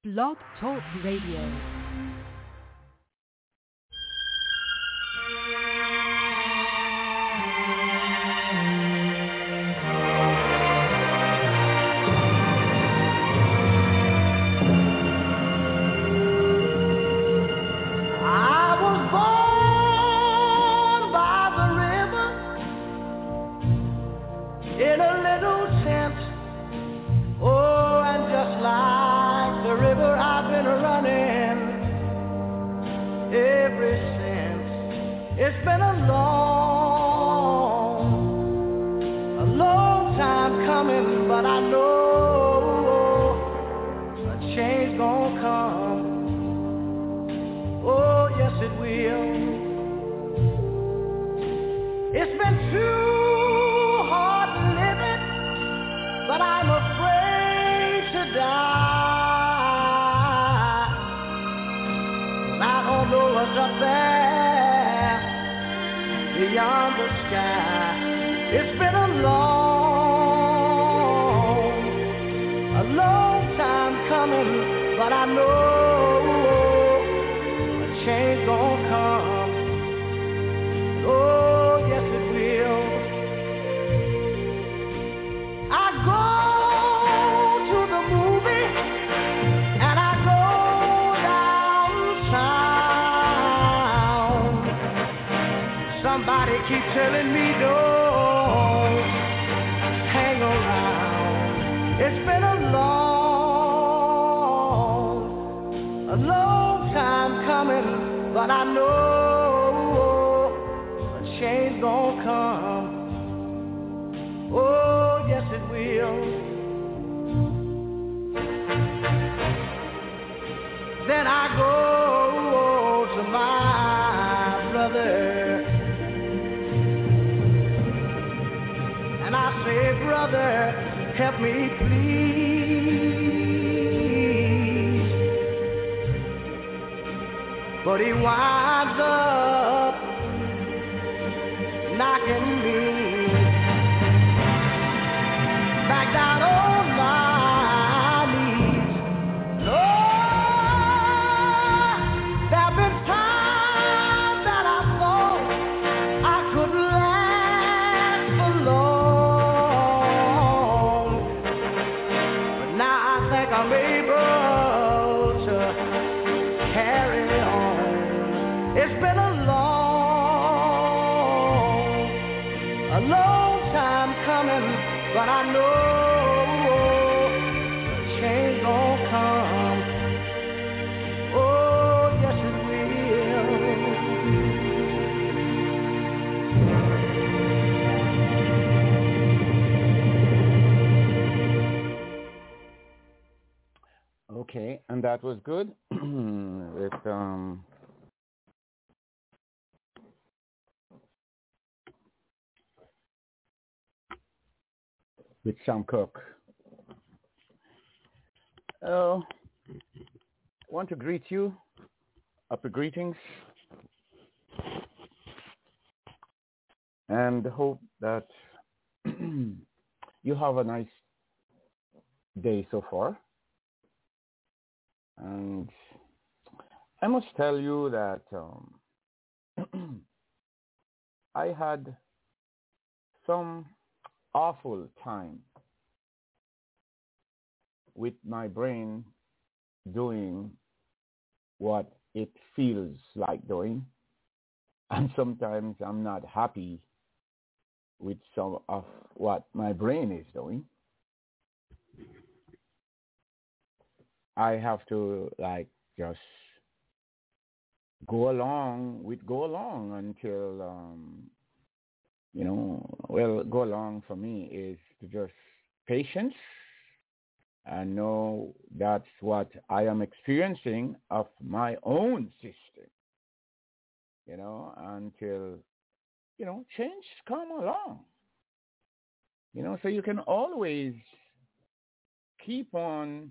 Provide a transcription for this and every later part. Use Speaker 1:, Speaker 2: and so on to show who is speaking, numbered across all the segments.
Speaker 1: Blog Talk Radio.
Speaker 2: Okay, and that was good. With Sam Cooke. I want to greet you. Happy greetings. And hope that you have a nice day so far. And I must tell you that I had some awful time with my brain doing what it feels like doing. And sometimes I'm not happy with some of what my brain is doing. I have to just go along until, go along for me is to just patience and know that's what I am experiencing of my own system, until, change come along, so you can always keep on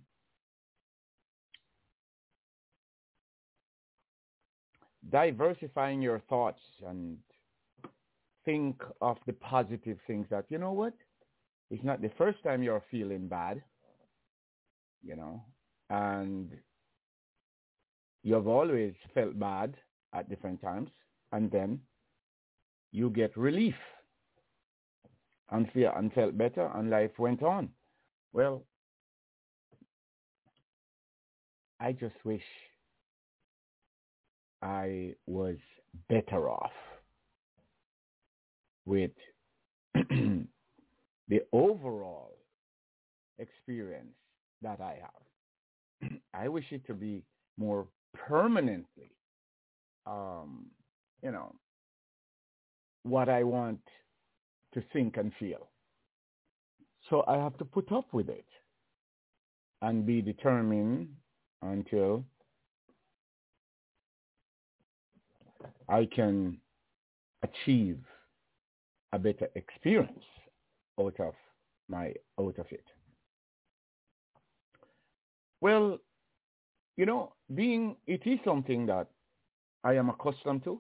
Speaker 2: diversifying your thoughts and think of the positive things that, it's not the first time you're feeling bad, and you have always felt bad at different times, and then you get relief and feel and felt better, and life went on. Well, I just wish I was better off with the overall experience that I have. I wish it to be more permanently, um, you know, what I want to think and feel. So I have to put up with it and be determined until I can achieve a better experience out of it. Well, it is something that I am accustomed to,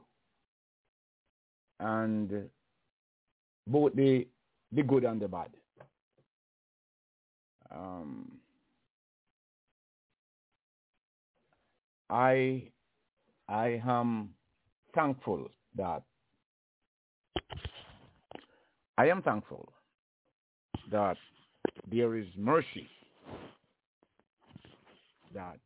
Speaker 2: and both the good and the bad. I am thankful that there is mercy that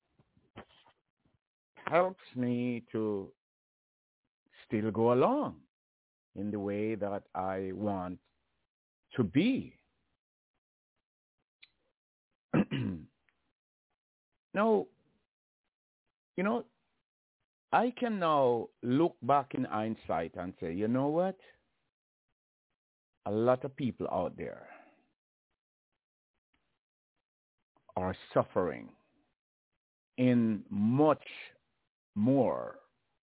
Speaker 2: helps me to still go along in the way that I want to be. Now, I can now look back in hindsight and say, you know what? A lot of people out there are suffering in much more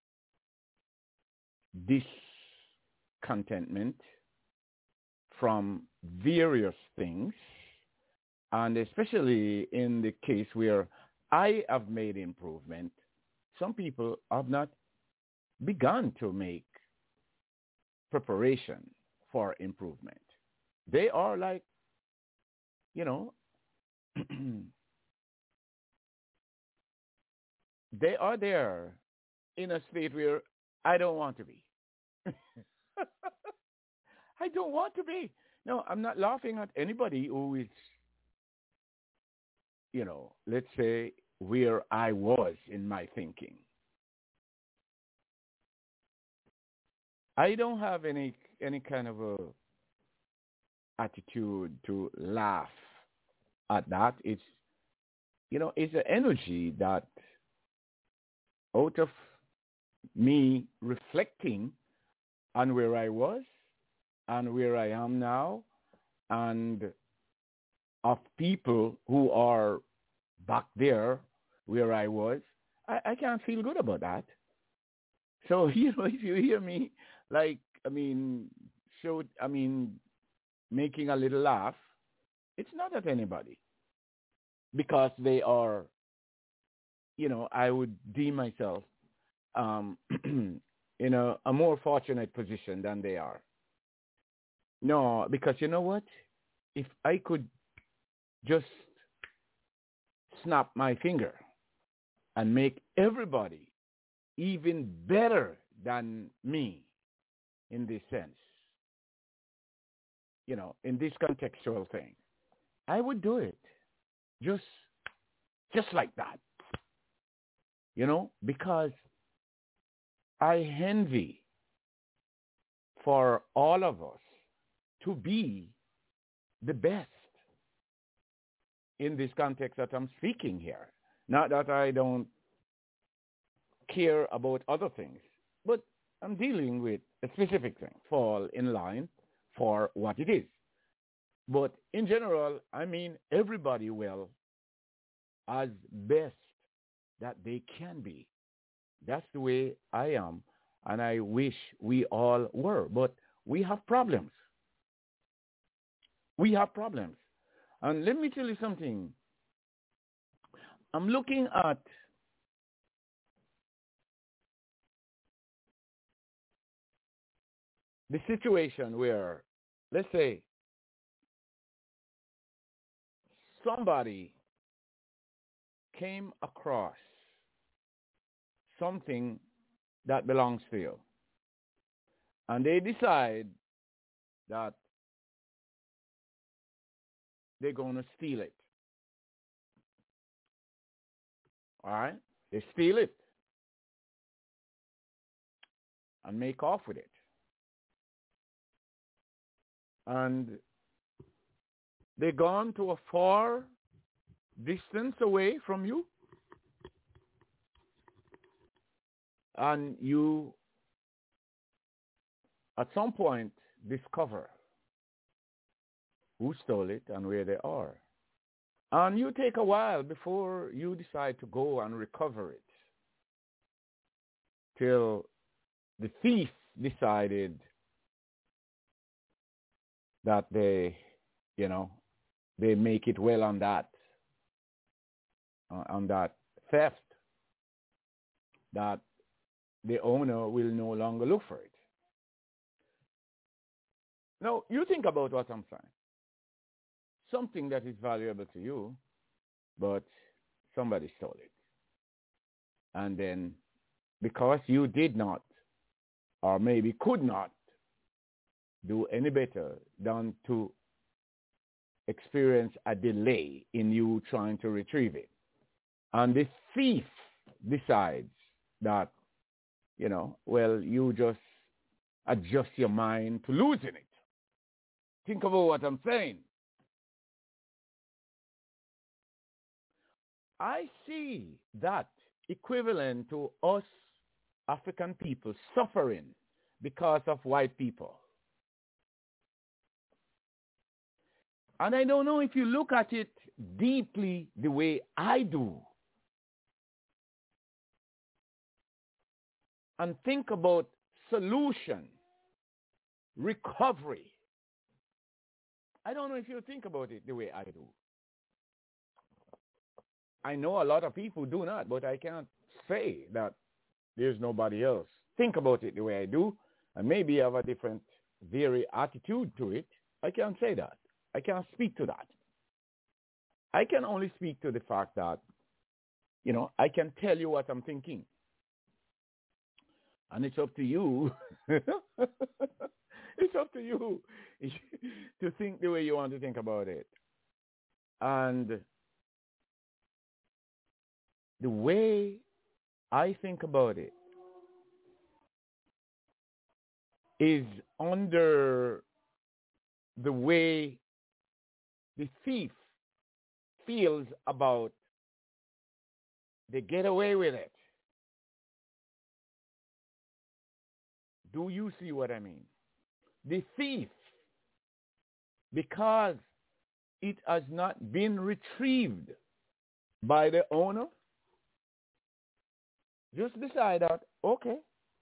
Speaker 2: discontentment from various things, and especially in the case where I have made improvement, some people have not begun to make preparation for improvement. They are like, they are there in a state where I don't want to be. I don't want to be. No, I'm not laughing at anybody who is, let's say where I was in my thinking. I don't have any kind of a attitude to laugh at that. It's, it's an energy that out of me reflecting on where I was and where I am now, and of people who are back there where I was, I can't feel good about that. So, if you hear me, making a little laugh, it's not at anybody. Because they are, I would deem myself in a more fortunate position than they are. No, because you know what? If I could just snap my finger and make everybody even better than me in this sense, in this contextual thing, I would do it just like that, because I envy for all of us to be the best in this context that I'm speaking here. Not that I don't care about other things, but I'm dealing with a specific thing, fall in line for what it is. But in general, I mean everybody well as best that they can be. That's the way I am, and I wish we all were. But we have problems. We have problems. And let me tell you something. I'm looking at the situation where, let's say, somebody came across something that belongs to you. And they decide that they're going to steal it. All right? They steal it and make off with it. And they're gone to a far distance away from you. And you, at some point, discover who stole it and where they are. And you take a while before you decide to go and recover it, till the thief decided that they make it well on that theft, that the owner will no longer look for it. Now, you think about what I'm saying. Something that is valuable to you, but somebody stole it. And then, because you did not, or maybe could not, do any better than to experience a delay in you trying to retrieve it. And the thief decides that, you just adjust your mind to losing it. Think about what I'm saying. I see that equivalent to us African people suffering because of white people. And I don't know if you look at it deeply the way I do and think about solution, recovery. I don't know if you think about it the way I do. I know a lot of people do not, but I can't say that there's nobody else think about it the way I do, and maybe have a different, very attitude to it. I can't say that. I can't speak to that. I can only speak to the fact that, I can tell you what I'm thinking. And it's up to you. It's up to you to think the way you want to think about it. And the way I think about it is under the way the thief feels about they get away with it. Do you see what I mean? The thief, because it has not been retrieved by the owner, just decide that, okay,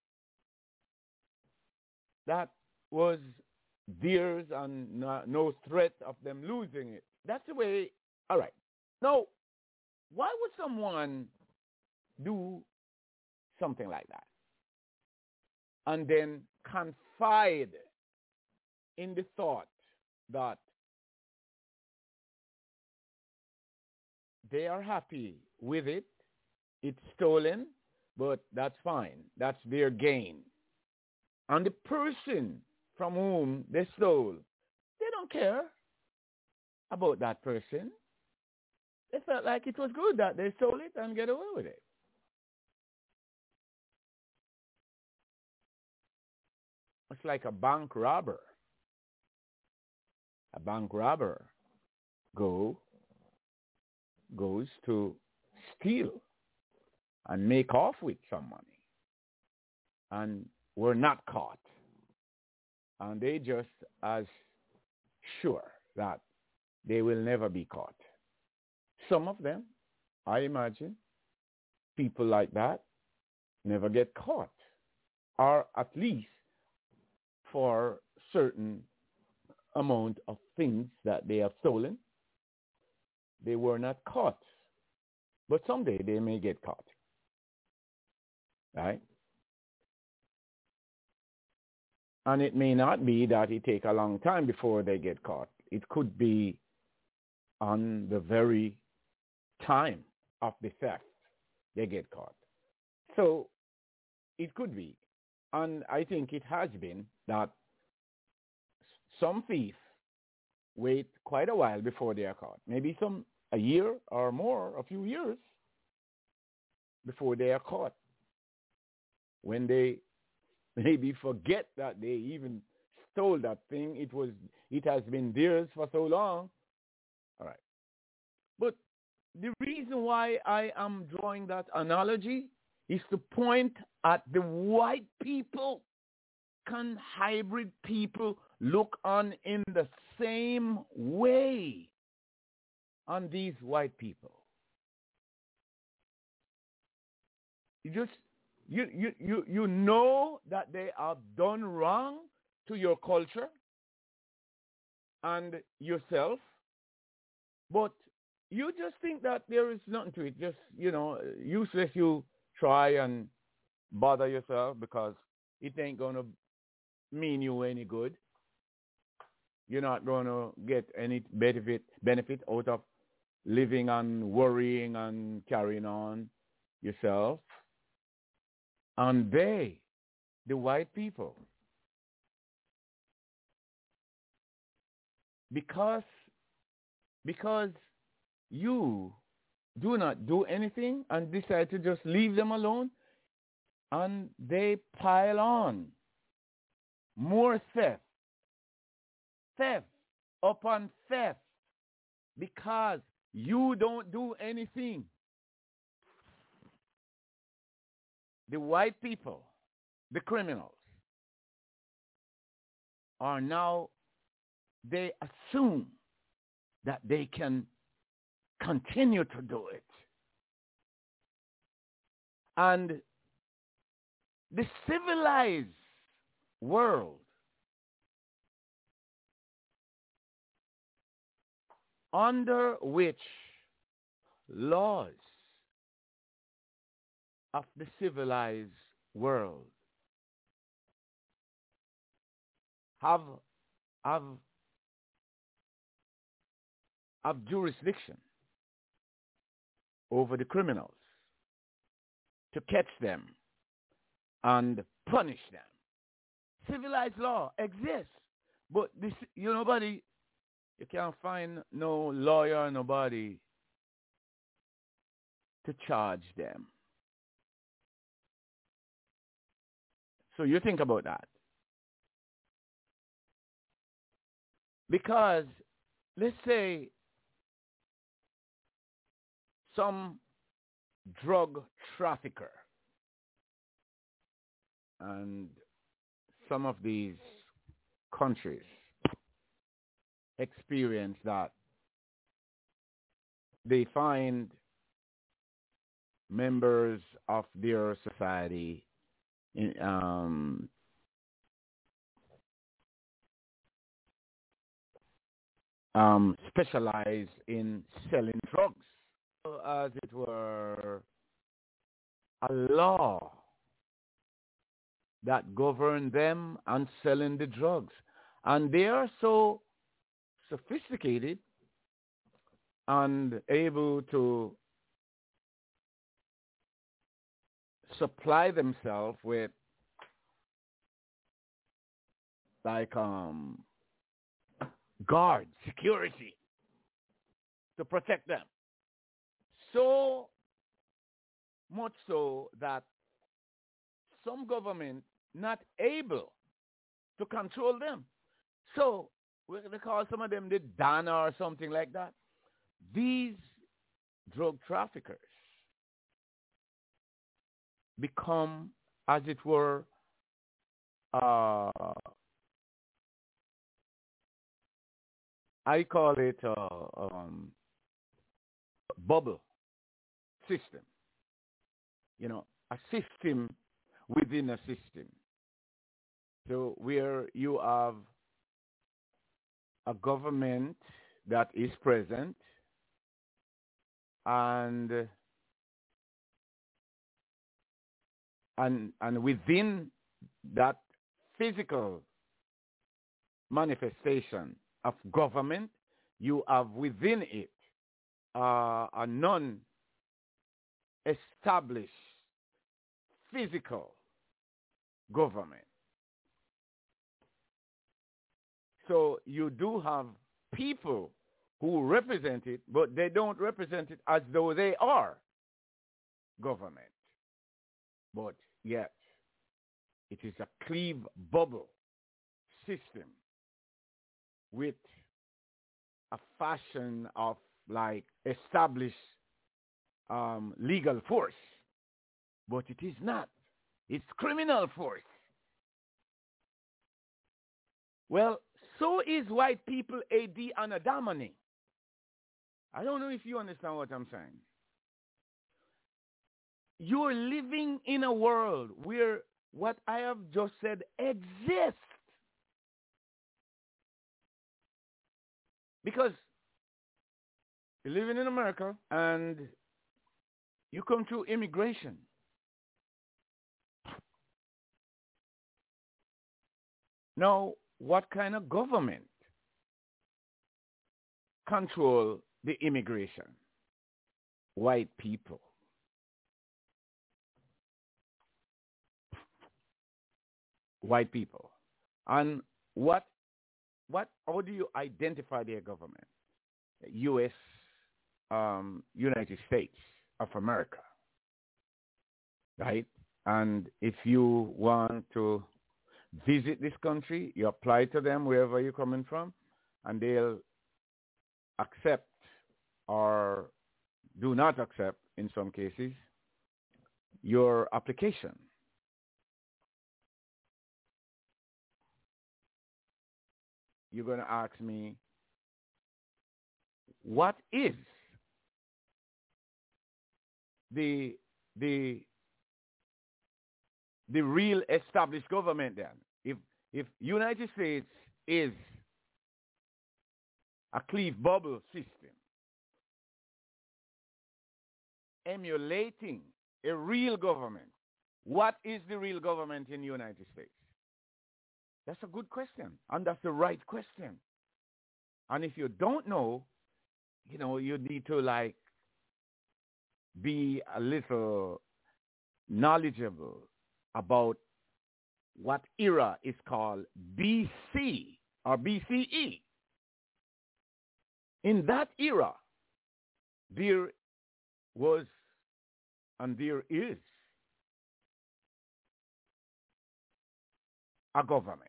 Speaker 2: that was theirs and no threat of them losing it. That's the way, all right. Now, why would someone do something like that and then confide in the thought that they are happy with it, it's stolen, but that's fine. That's their gain. And the person from whom they stole, they don't care about that person. They felt like it was good that they stole it and get away with it. It's like a bank robber. A bank robber goes to steal and make off with some money, and were not caught. And they just as sure that they will never be caught. Some of them, I imagine, people like that never get caught, or at least for certain amount of things that they have stolen, they were not caught. But someday they may get caught. Right? And it may not be that it take a long time before they get caught. It could be on the very time of the theft, they get caught. So it could be, and I think it has been, that some thieves wait quite a while before they are caught. Maybe a year or more, a few years before they are caught. When they maybe forget that they even stole that thing. It has been theirs for so long. All right. But the reason why I am drawing that analogy is to point at the white people. Can hybrid people look on in the same way on these white people? You know that they have done wrong to your culture and yourself, but you just think that there is nothing to it. Just, useless you try and bother yourself because it ain't going to mean you any good. You're not going to get any benefit out of living and worrying and carrying on yourself. And they, the white people, because you do not do anything and decide to just leave them alone, and they pile on more theft upon theft, because you don't do anything. The white people, the criminals, are now, they assume that they can continue to do it. And the civilized world under which laws of the civilized world have jurisdiction over the criminals to catch them and punish them. Civilized law exists, but this, you can't find no lawyer, nobody to charge them. So you think about that. Because let's say some drug trafficker, and some of these countries experience that they find members of their society specialize in selling drugs, as it were a law that govern them and selling the drugs. And they are so sophisticated and able to supply themselves with guard, security to protect them. So much so that some government not able to control them. So they call some of them the Dana or something like that. These drug traffickers become, as it were, I call it bubble system. A system within a system. So where you have a government that is present, and within that physical manifestation of government, you have within it a established physical government. So you do have people who represent it, but they don't represent it as though they are government. But yet, it is a cleave bubble system with a fashion of like established legal force. But it is not. It's criminal force. Well, so is white people AD Anadamani. I don't know if you understand what I'm saying. You're living in a world where what I have just said exists. Because you're living in America and you come through immigration. Now, what kind of government control the immigration? White people. White people. And how do you identify their government? U.S., United States of America, right? And if you want to visit this country, you apply to them wherever you're coming from, and they'll accept or do not accept, in some cases, your application. You're going to ask me, what is the real established government then? If United States is a cleave bubble system emulating a real government, what is the real government in the United States? That's a good question, and that's the right question. And if you don't know, you need to like be a little knowledgeable about what era is called BC or BCE. In that era, there was and there is a government.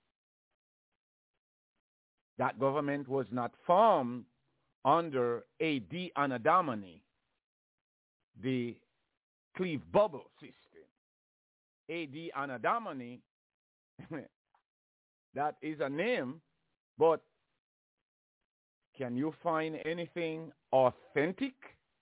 Speaker 2: That government was not formed under A.D. Anadamani, the cleave bubble system. A.D. Anadamani, that is a name, but can you find anything authentic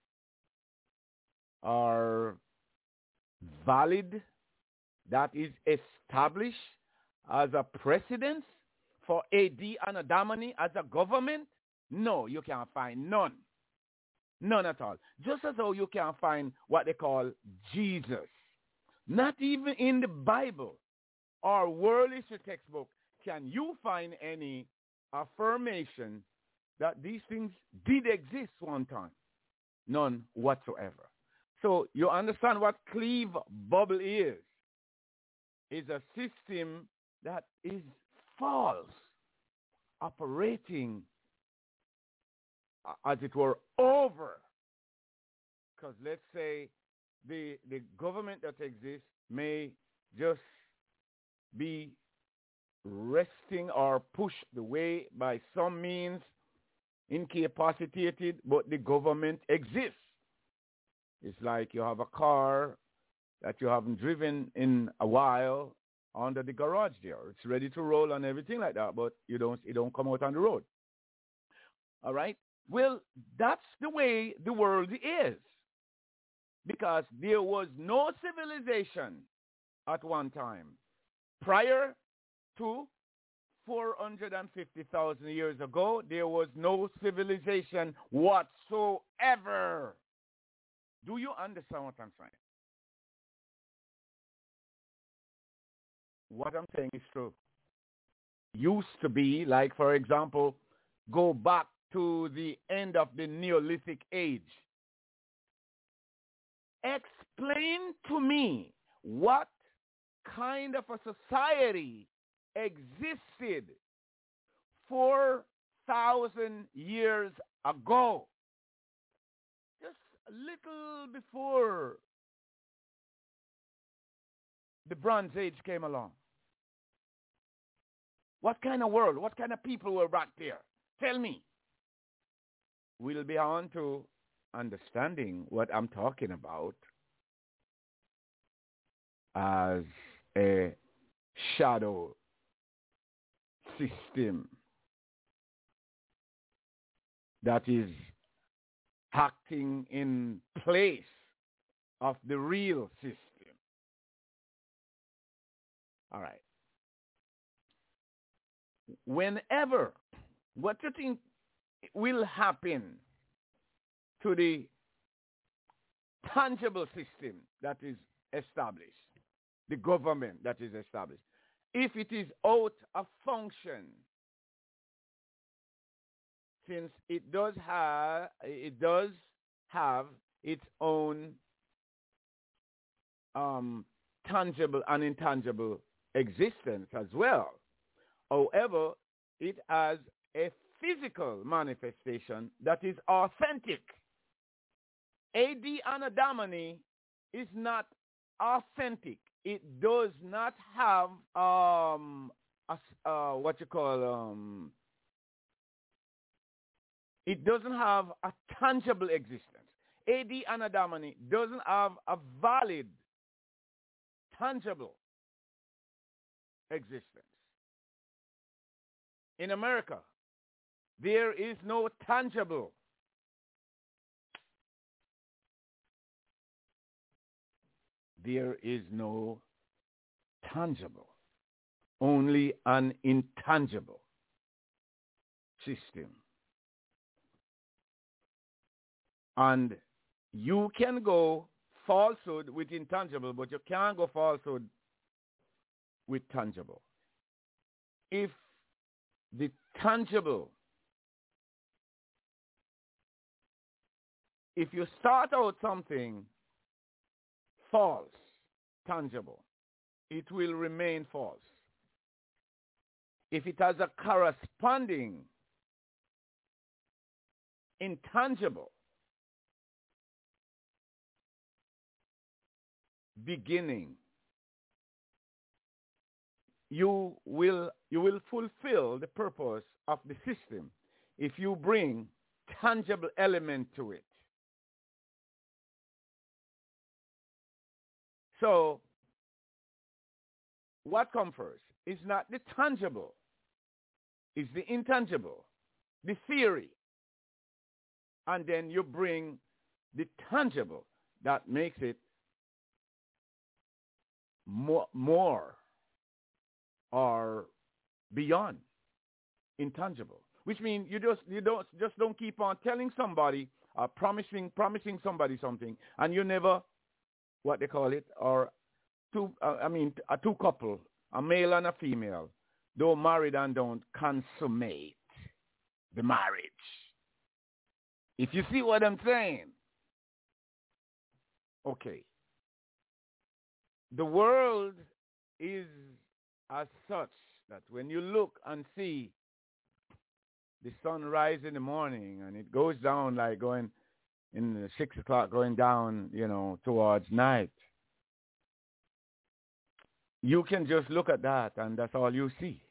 Speaker 2: or valid that is established as a precedent for A.D. Anadamani as a government? No, you can't find none. None at all. Just as though you can't find what they call Jesus. Not even in the Bible or world history textbook can you find any affirmation that these things did exist one time. None whatsoever. So you understand what cleave bubble is. It's a system that is false, operating as it were over. Because let's say the government that exists may just be resting or pushed away by some means, incapacitated, but the government exists. It's like you have a car that you haven't driven in a while under the garage there. It's ready to roll and everything like that, but it don't come out on the road. All right? Well, that's the way the world is. Because there was no civilization at one time. Prior to 450,000 years ago, there was no civilization whatsoever. Do you understand what I'm saying? What I'm saying is true. Used to be, like, for example, go back to the end of the Neolithic age. explain to me what kind of a society existed 4,000 years ago, just a little before the Bronze Age came along. What kind of world, what kind of people were back there? Tell me. We'll be on to understanding what I'm talking about as a shadow system that is acting in place of the real system. All right. Whenever, what do you think will happen to the tangible system that is established, the government that is established, if it is out of function, since it does have its own tangible and intangible existence as well. However, it has a physical manifestation that is authentic. A.D. Anno Domini is not authentic. It does not have it doesn't have a tangible existence. A.D. Anno Domini doesn't have a valid, tangible existence. In America, there is no tangible. There is no tangible, only an intangible system. And you can go falsehood with intangible, but you can't go falsehood with tangible. If the tangible, if you start out something false, tangible, it will remain false. If it has a corresponding intangible beginning, you will fulfill the purpose of the system if you bring tangible element to it. So, what comes first? It's not the tangible. It's the intangible, the theory. And then you bring the tangible that makes it more or beyond intangible. Which means you don't keep on telling somebody, promising somebody something, and you never, what they call it, or a two couple, a male and a female, don't marry and don't consummate the marriage. If you see what I'm saying. Okay. The world is as such that when you look and see the sun rise in the morning and it goes down like going in the 6 o'clock going down, towards night, you can just look at that and that's all you see.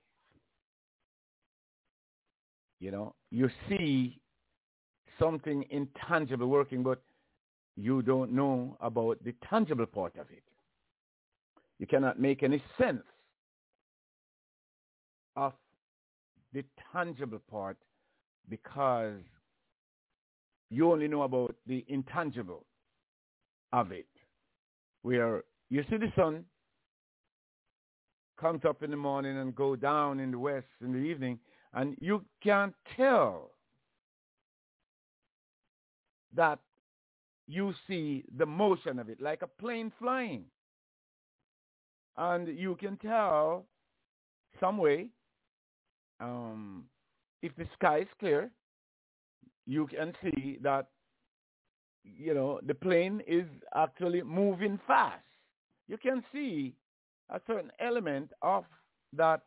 Speaker 2: You see something intangible working, but you don't know about the tangible part of it. You cannot make any sense of the tangible part because you only know about the intangible of it. Where you see the sun comes up in the morning and go down in the west in the evening, and you can't tell that you see the motion of it like a plane flying. And you can tell some way, if the sky is clear, you can see that, the plane is actually moving fast. You can see a certain element of that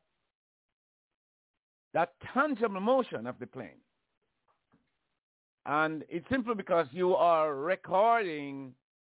Speaker 2: tangible motion of the plane. And it's simply because you are recording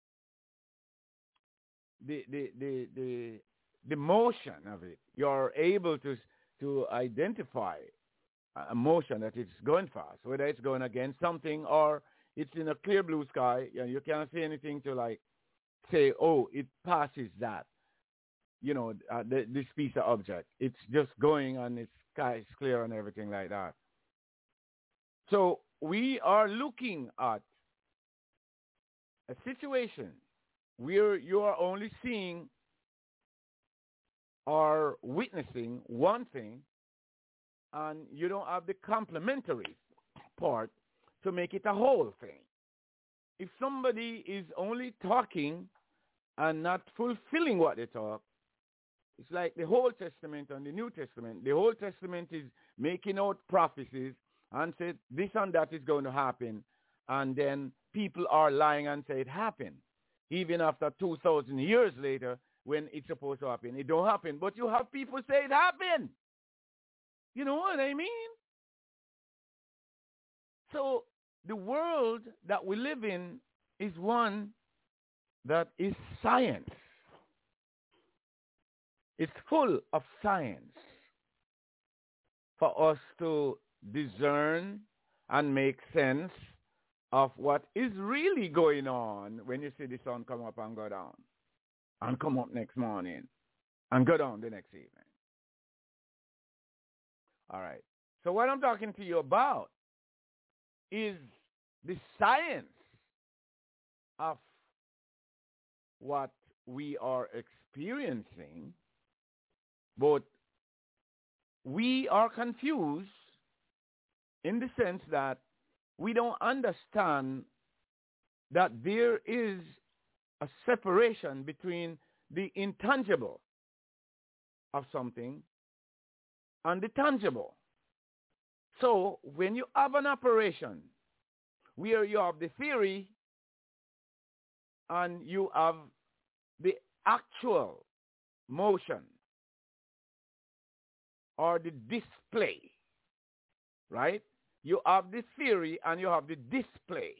Speaker 2: the motion of it. You're able to identify a motion that it's going fast, whether it's going against something or it's in a clear blue sky. You can't see anything to like say, oh, it passes that. This piece of object. It's just going and the sky is clear and everything like that. So we are looking at a situation where you are only seeing or witnessing one thing and you don't have the complementary part to make it a whole thing. If somebody is only talking and not fulfilling what they talk, it's like the Old Testament and the New Testament. The Old Testament is making out prophecies and said this and that is going to happen. And then people are lying and say it happened. Even after 2,000 years later, when it's supposed to happen, it don't happen. But you have people say it happened. You know what I mean? So the world that we live in is one that is science. It's full of science for us to discern and make sense of what is really going on when you see the sun come up and go down and come up next morning and go down the next evening. All right. So what I'm talking to you about is the science of what we are experiencing, but we are confused in the sense that we don't understand that there is a separation between the intangible of something and the tangible. So when you have an operation where you have the theory and you have the actual motion or the display, right? You have the theory and you have the display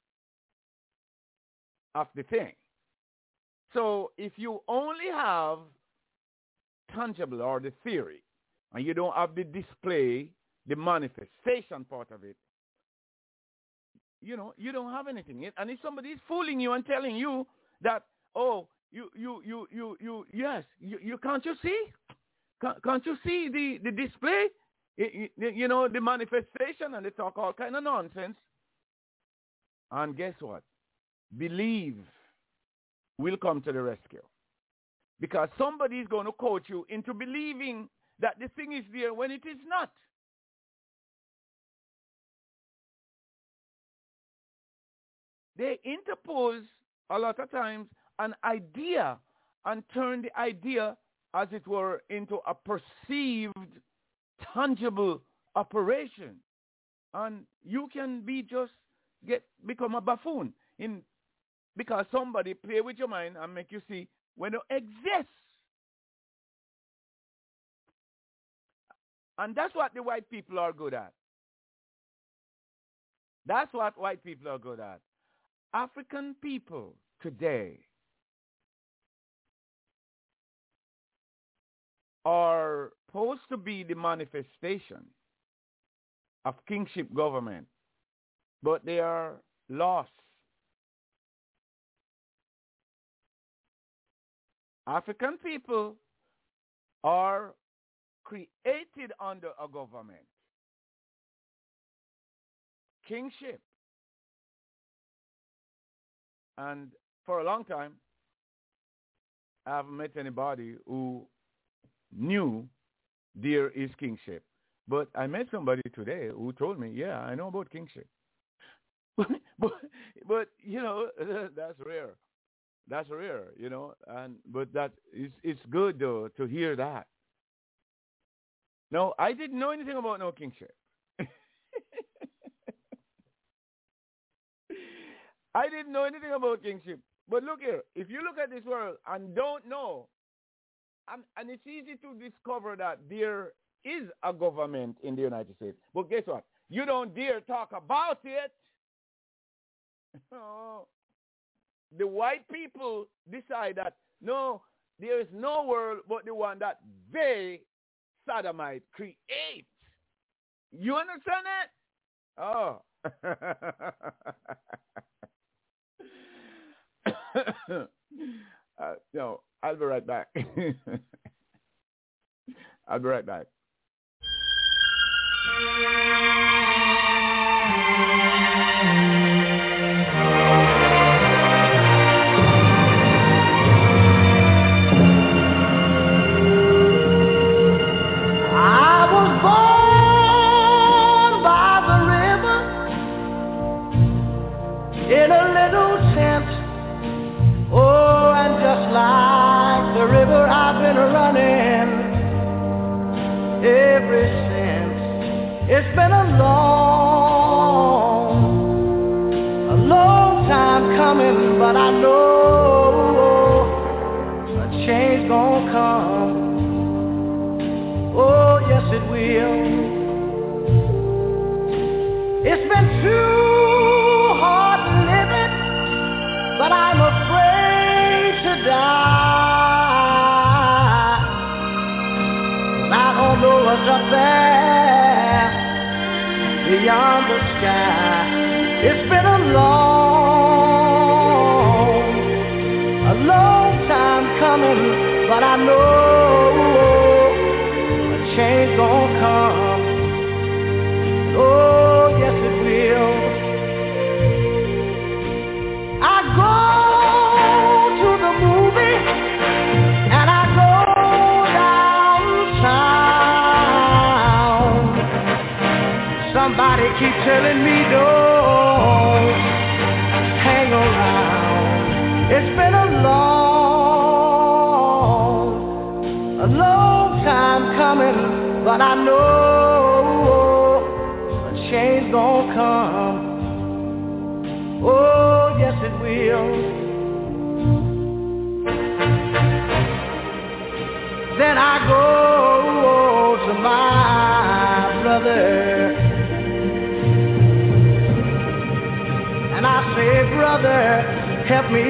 Speaker 2: of the thing. So if you only have tangible or the theory and you don't have the display, the manifestation part of it, you don't have anything. And if somebody is fooling you and telling you that, oh, yes, you can't you see? Can't you see the display? The manifestation, and they talk all kind of nonsense. And guess what? Believe will come to the rescue. Because somebody is going to coach you into believing that the thing is there when it is not. They interpose a lot of times an idea and turn the idea, as it were, into a perceived, tangible operation. And you can become a buffoon because somebody play with your mind and make you see when it exists. And that's what the white people are good at. That's what white people are good at. African people today are supposed to be the manifestation of kingship government, but they are lost. African people are created under a government, kingship. And for a long time, I haven't met anybody who knew there is kingship. But I met somebody today who told me, yeah, I know about kingship. but that's rare. That's rare, but it's good though to hear that. No, I didn't know anything about no kingship. I didn't know anything about kingship. But look here, if you look at this world and don't know, and it's easy to discover that there is a government in the United States. But guess what? You don't dare talk about it. The white people decide that, no, there is no world but the one that they, Sodomite, create. You understand that? Oh. No, I'll be right back. I'll be right back.
Speaker 1: In a little tent, oh, and just like the river I've been running ever since. It's been a long time coming, but I know a change gonna come. Oh, yes it will. It's been too hard living, but I'm afraid to die. I don't know what's up there beyond the sky. It's been a long time coming, but I know a change gonna come. Oh, yes it will. I go to the movie and I go downtown. Somebody keep telling me don't hang around. It's been a long time coming, but I know a change gonna come. Oh, yes it will. Then I go to my brother and I say, brother, help me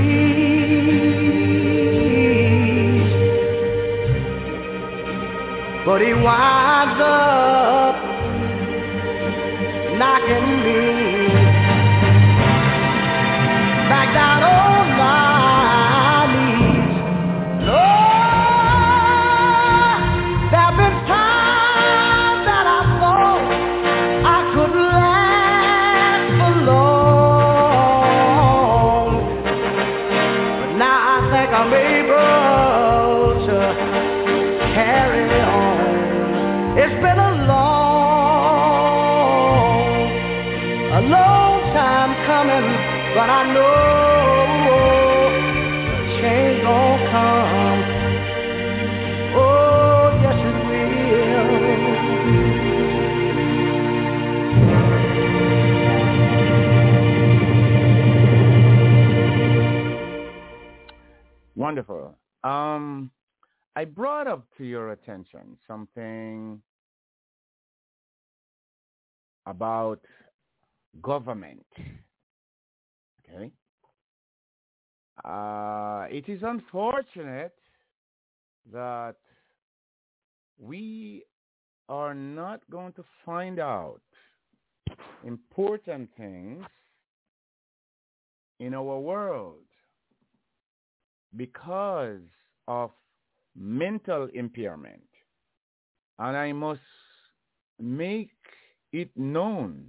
Speaker 1: please. But he winds up knocking me back down on my knees. Lord, there've been times that I thought I could last for long, but now I think I'm able to carry on. It's been a long time coming, but I know a change gon' come. Oh, yes it
Speaker 2: will. Wonderful. I brought up to your attention something about government. Okay. It is unfortunate that we are not going to find out important things in our world because of mental impairment. And I must make it known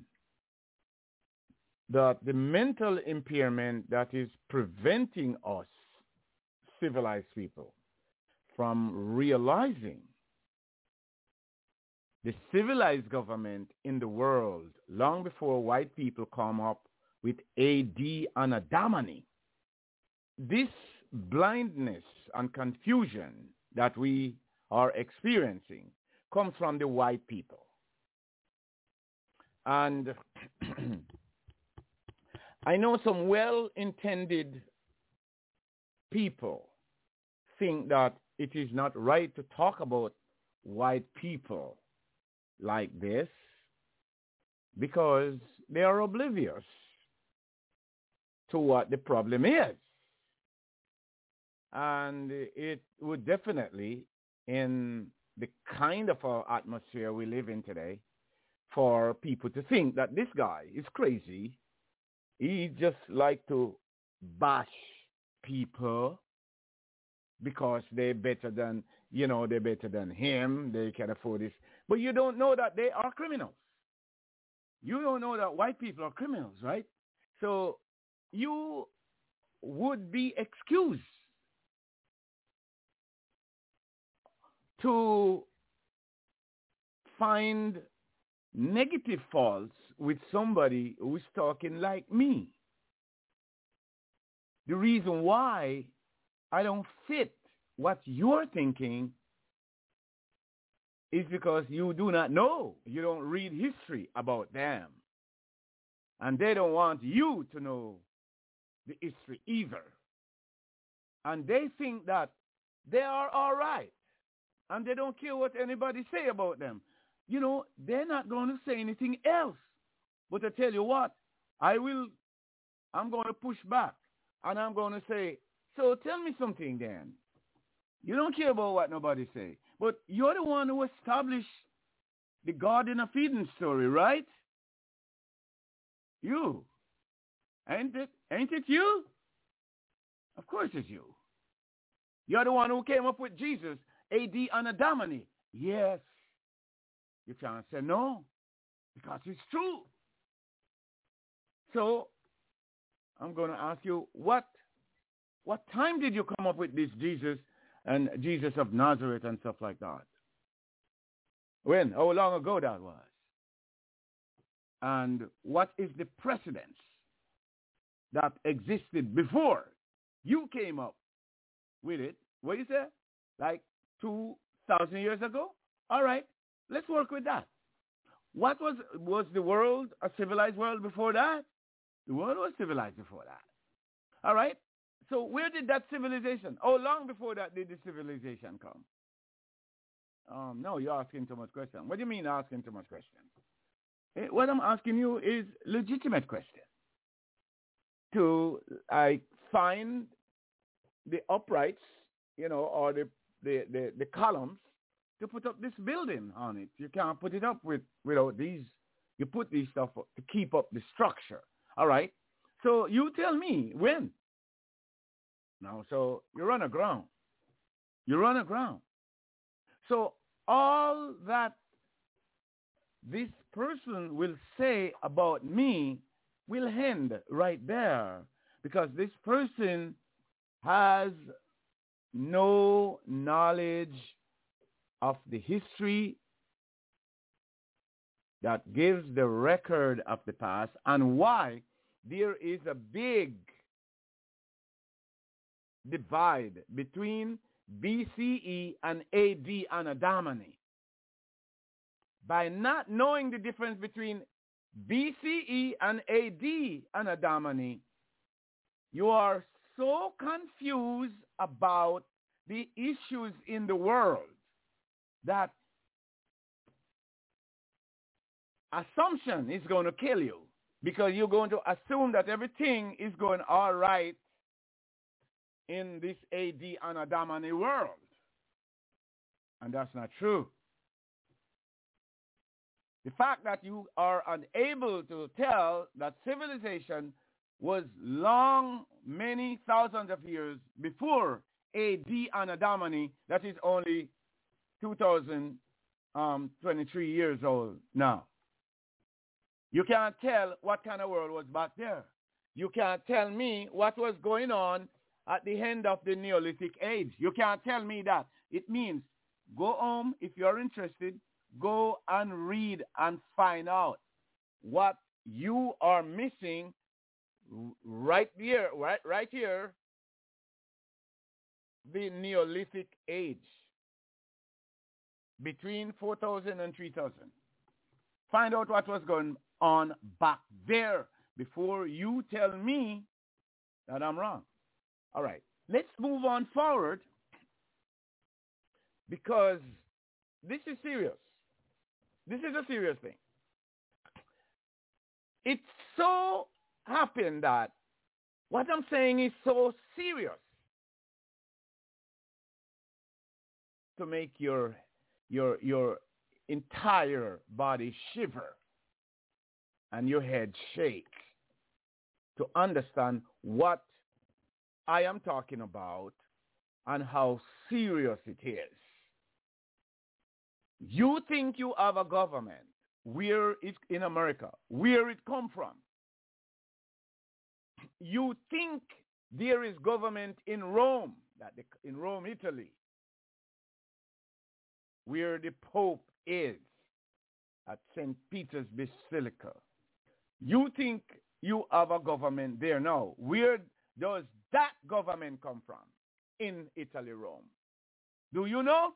Speaker 2: that the mental impairment that is preventing us, civilized people, from realizing the civilized government in the world long before white people come up with AD and Adamany. This blindness and confusion that we are experiencing comes from the white people. And I know some well-intended people think that it is not right to talk about white people like this because they are oblivious to what the problem is. And it would definitely, in the kind of atmosphere we live in today, for people to think that this guy is crazy. He just like to bash people because they're better than, they're better than him. They can afford this. But you don't know that they are criminals. You don't know that white people are criminals, right? So you would be excused to find negative faults with somebody who is talking like me. The reason why I don't fit what you're thinking is because you do not know. You don't read history about them. And they don't want you to know the history either. And they think that they are all right. And they don't care what anybody say about them. They're not going to say anything else. But I tell you what, I'm going to push back. And I'm going to say, so tell me something then. You don't care about what nobody say. But you're the one who established the Garden of Eden story, right? You. Ain't it you? Of course it's you. You're the one who came up with Jesus, A.D. Anno Domini. Yes. You can't say no, because it's true. So I'm going to ask you, what time did you come up with this Jesus and Jesus of Nazareth and stuff like that? When? How long ago that was? And what is the precedence that existed before you came up with it? What do you say? Like 2,000 years ago? All right, let's work with that. What was the world a civilized world before that? The world was civilized before that. All right? So where did that civilization, how long before that did the civilization come? No, you're asking too much question. What do you mean asking too much question? What I'm asking you is legitimate question. I find the uprights, or the columns to put up this building on it. You can't put it up without these. You put these stuff up to keep up the structure. All right? So you tell me when. Now, so you run aground. So all that this person will say about me will end right there, because this person has no knowledge of the history that gives the record of the past and why there is a big divide between BCE and AD Anno Domini. By not knowing the difference between BCE and AD Anno Domini, you are so confused about the issues in the world that assumption is going to kill you, because you're going to assume that everything is going all right in this AD Anno Domini world. And that's not true. The fact that you are unable to tell that civilization was long, many thousands of years before AD Anno Domini, that is only 2023 years old now. You can't tell what kind of world was back there. You can't tell me what was going on at the end of the Neolithic age. You can't tell me that. It means go home if you're interested. Go and read and find out what you are missing right here, the Neolithic age, between 4,000 and 3,000. Find out what was going on back there, before you tell me that I'm wrong. All right. Let's move on forward because this is serious. This is a serious thing. It so happened that what I'm saying is so serious to make your entire body shiver and your head shake to understand what I am talking about and how serious it is. You think you have a government where it's in America, where it come from. You think there is government in Rome, in Rome, Italy, where the Pope is at St. Peter's Basilica. You think you have a government there now. Where does that government come from? In Italy, Rome. Do you know?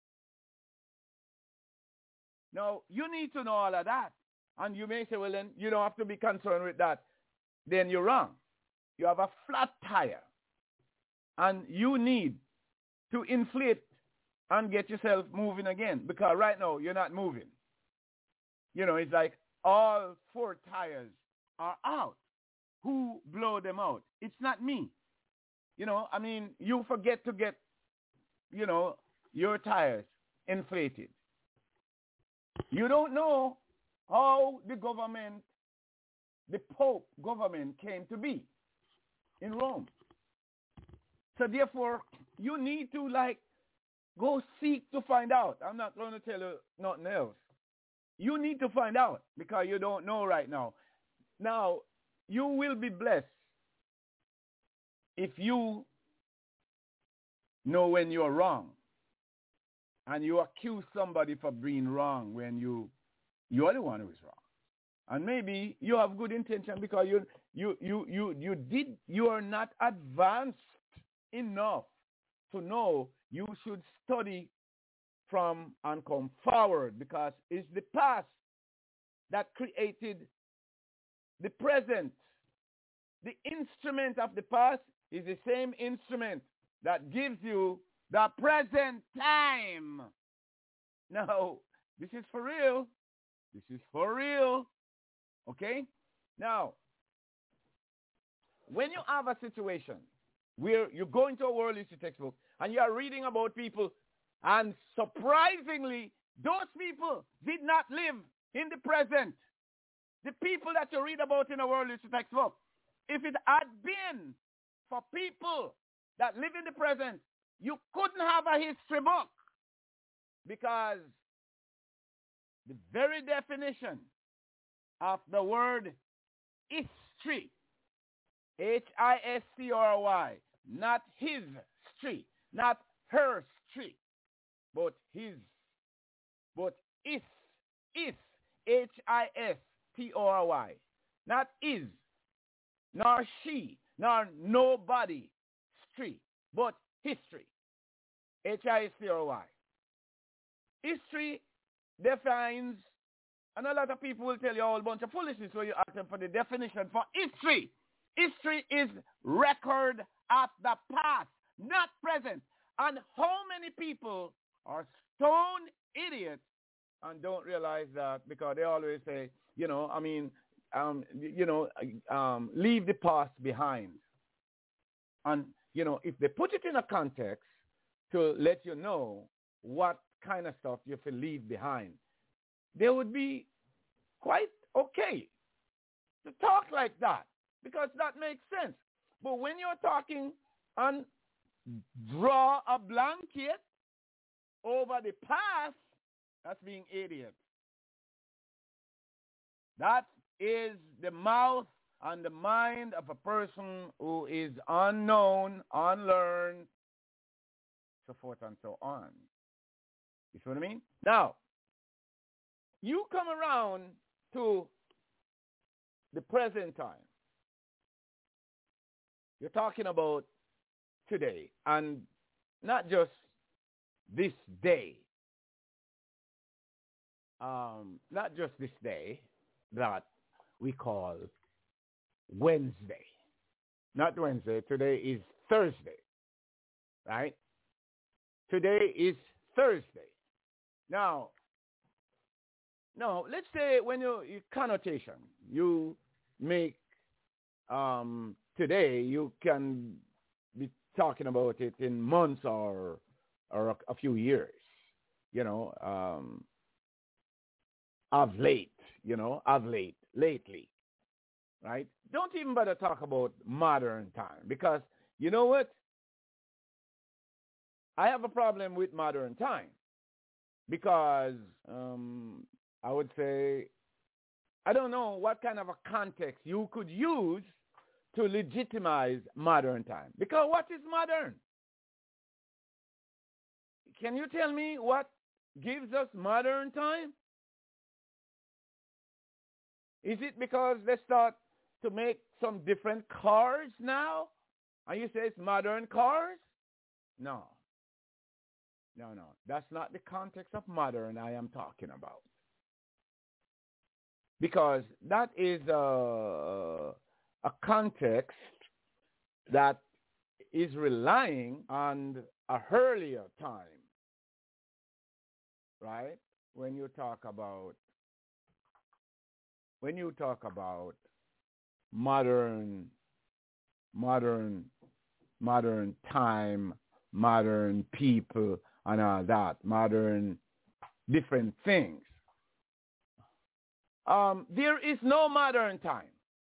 Speaker 2: Now, you need to know all of that. And you may say, well, then you don't have to be concerned with that. Then you're wrong. You have a flat tire. And you need to inflate and get yourself moving again. Because right now, you're not moving. You know, it's like all 4 tires are out. Who blow them out? It's not me. You know, I mean, you forget to get, you know, your tires inflated. You don't know how the government, the Pope government came to be in Rome. So therefore, you need to go seek to find out. I'm not going to tell you nothing else. You need to find out because you don't know right now. Now, you will be blessed if you know when you're wrong and you accuse somebody for being wrong when you're the one who is wrong. And maybe you have good intention because you are not advanced enough to know you should study from and come forward because it's the past that created the present. The instrument of the past is the same instrument that gives you the present time. Now, this is for real. This is for real. Okay? Now, when you have a situation where you go into a world history textbook and you are reading about people, and surprisingly, those people did not live in the present. The people that you read about in a world history textbook, if it had been for people that live in the present, you couldn't have a history book because the very definition of the word history, H-I-S-T-R-Y, not his street, not her street, but his, but is, H-I-S-T-R-Y, not is, nor she, nor nobody street, but history, H-I-S-T-R-Y. History defines, and a lot of people will tell you a whole bunch of foolishness when you ask them for the definition for history. History is record of the past, not present. And how many people are stone idiots and don't realize that because they always say, leave the past behind. And, if they put it in a context to let you know what kind of stuff you have to leave behind, they would be quite okay to talk like that because that makes sense. But when you're talking and draw a blanket over the past, that's being idiot. That is the mouth and the mind of a person who is unknown, unlearned, so forth and so on. You see what I mean? Now, you come around to the present time. You're talking about today, and not just this day. Not just this day that we call Wednesday. Not Wednesday. Today is Thursday. Right? Today is Thursday. Now, let's say when you connotation, you make today, you can be talking about it in months or a few years, of late, lately, right? Don't even bother talk about modern time because you know what? I have a problem with modern time because I would say I don't know what kind of a context you could use to legitimize modern time. Because what is modern? Can you tell me what gives us modern time? Is it because they start to make some different cars now? And you say it's modern cars? No. That's not the context of modern I am talking about. Because that is a context that is relying on a earlier time, right? When you talk about modern time, modern people, and all that, modern different things. There is no modern time.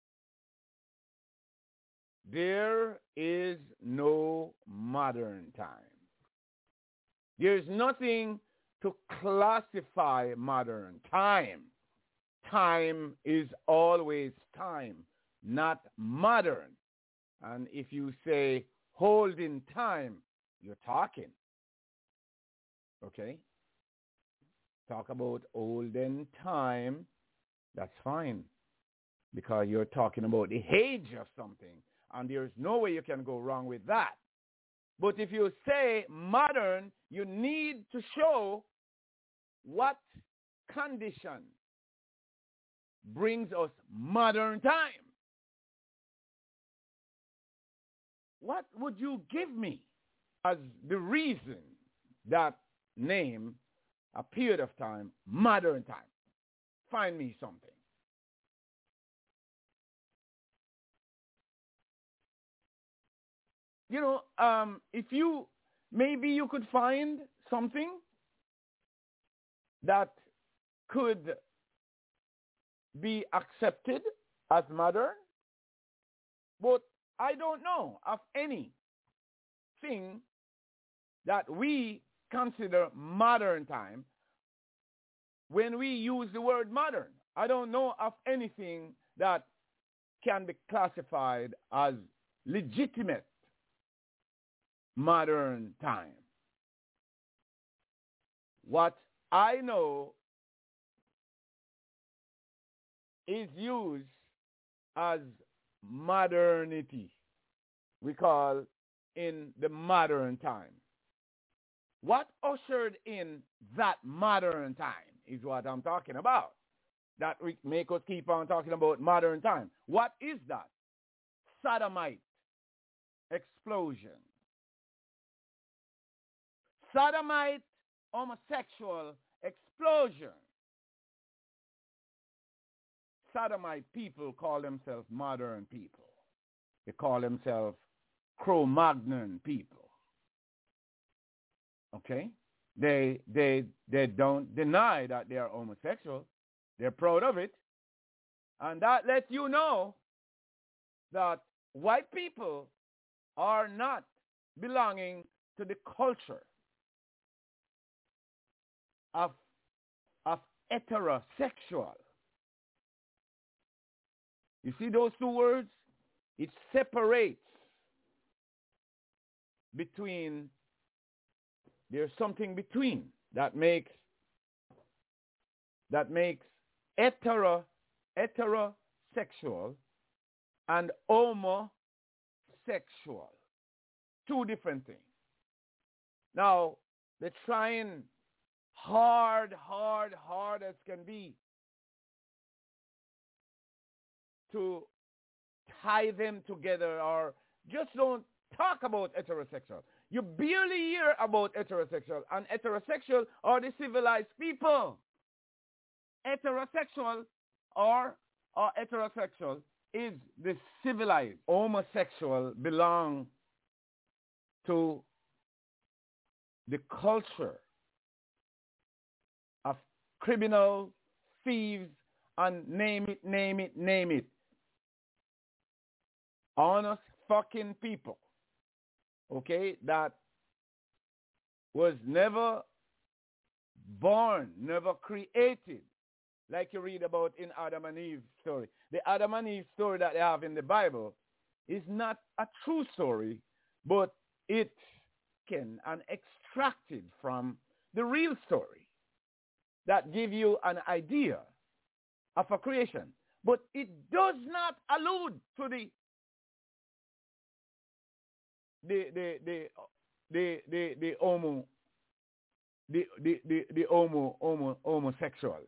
Speaker 2: There is no modern time. There's nothing to classify modern time. Time is always time, not modern. And if you say holding time, you're talking. Okay? Talk about olden time. That's fine because you're talking about the age of something, and there's no way you can go wrong with that. But if you say modern, you need to show what condition brings us modern time. What would you give me as the reason that name a period of time modern time? Find me something. If maybe you could find something that could be accepted as modern, but I don't know of anything that we consider modern time. When we use the word modern, I don't know of anything that can be classified as legitimate modern time. What I know is used as modernity. We call in the modern time. What ushered in that modern time is what I'm talking about. That we make us keep on talking about modern time. What is that? Sodomite explosion. Sodomite homosexual explosion. Sodomite people call themselves modern people. They call themselves Cro-Magnon people. Okay? They don't deny that they are homosexual. They're proud of it. And that lets you know that white people are not belonging to the culture of heterosexual. You see those two words? It separates between, there's something between that makes heterosexual and homosexual. Two different things. Now, they're trying hard as can be to tie them together or just don't talk about heterosexual. You barely hear about heterosexual, and heterosexual are the civilized people. Heterosexual or heterosexual is the civilized. Homosexual belong to the culture of criminals, thieves, and name it. Honest fucking people, okay, that was never born, never created, like you read about in Adam and Eve story. The Adam and Eve story that they have in the Bible is not a true story, but it's taken and extracted from the real story that give you an idea of a creation. But it does not allude to the homosexuals.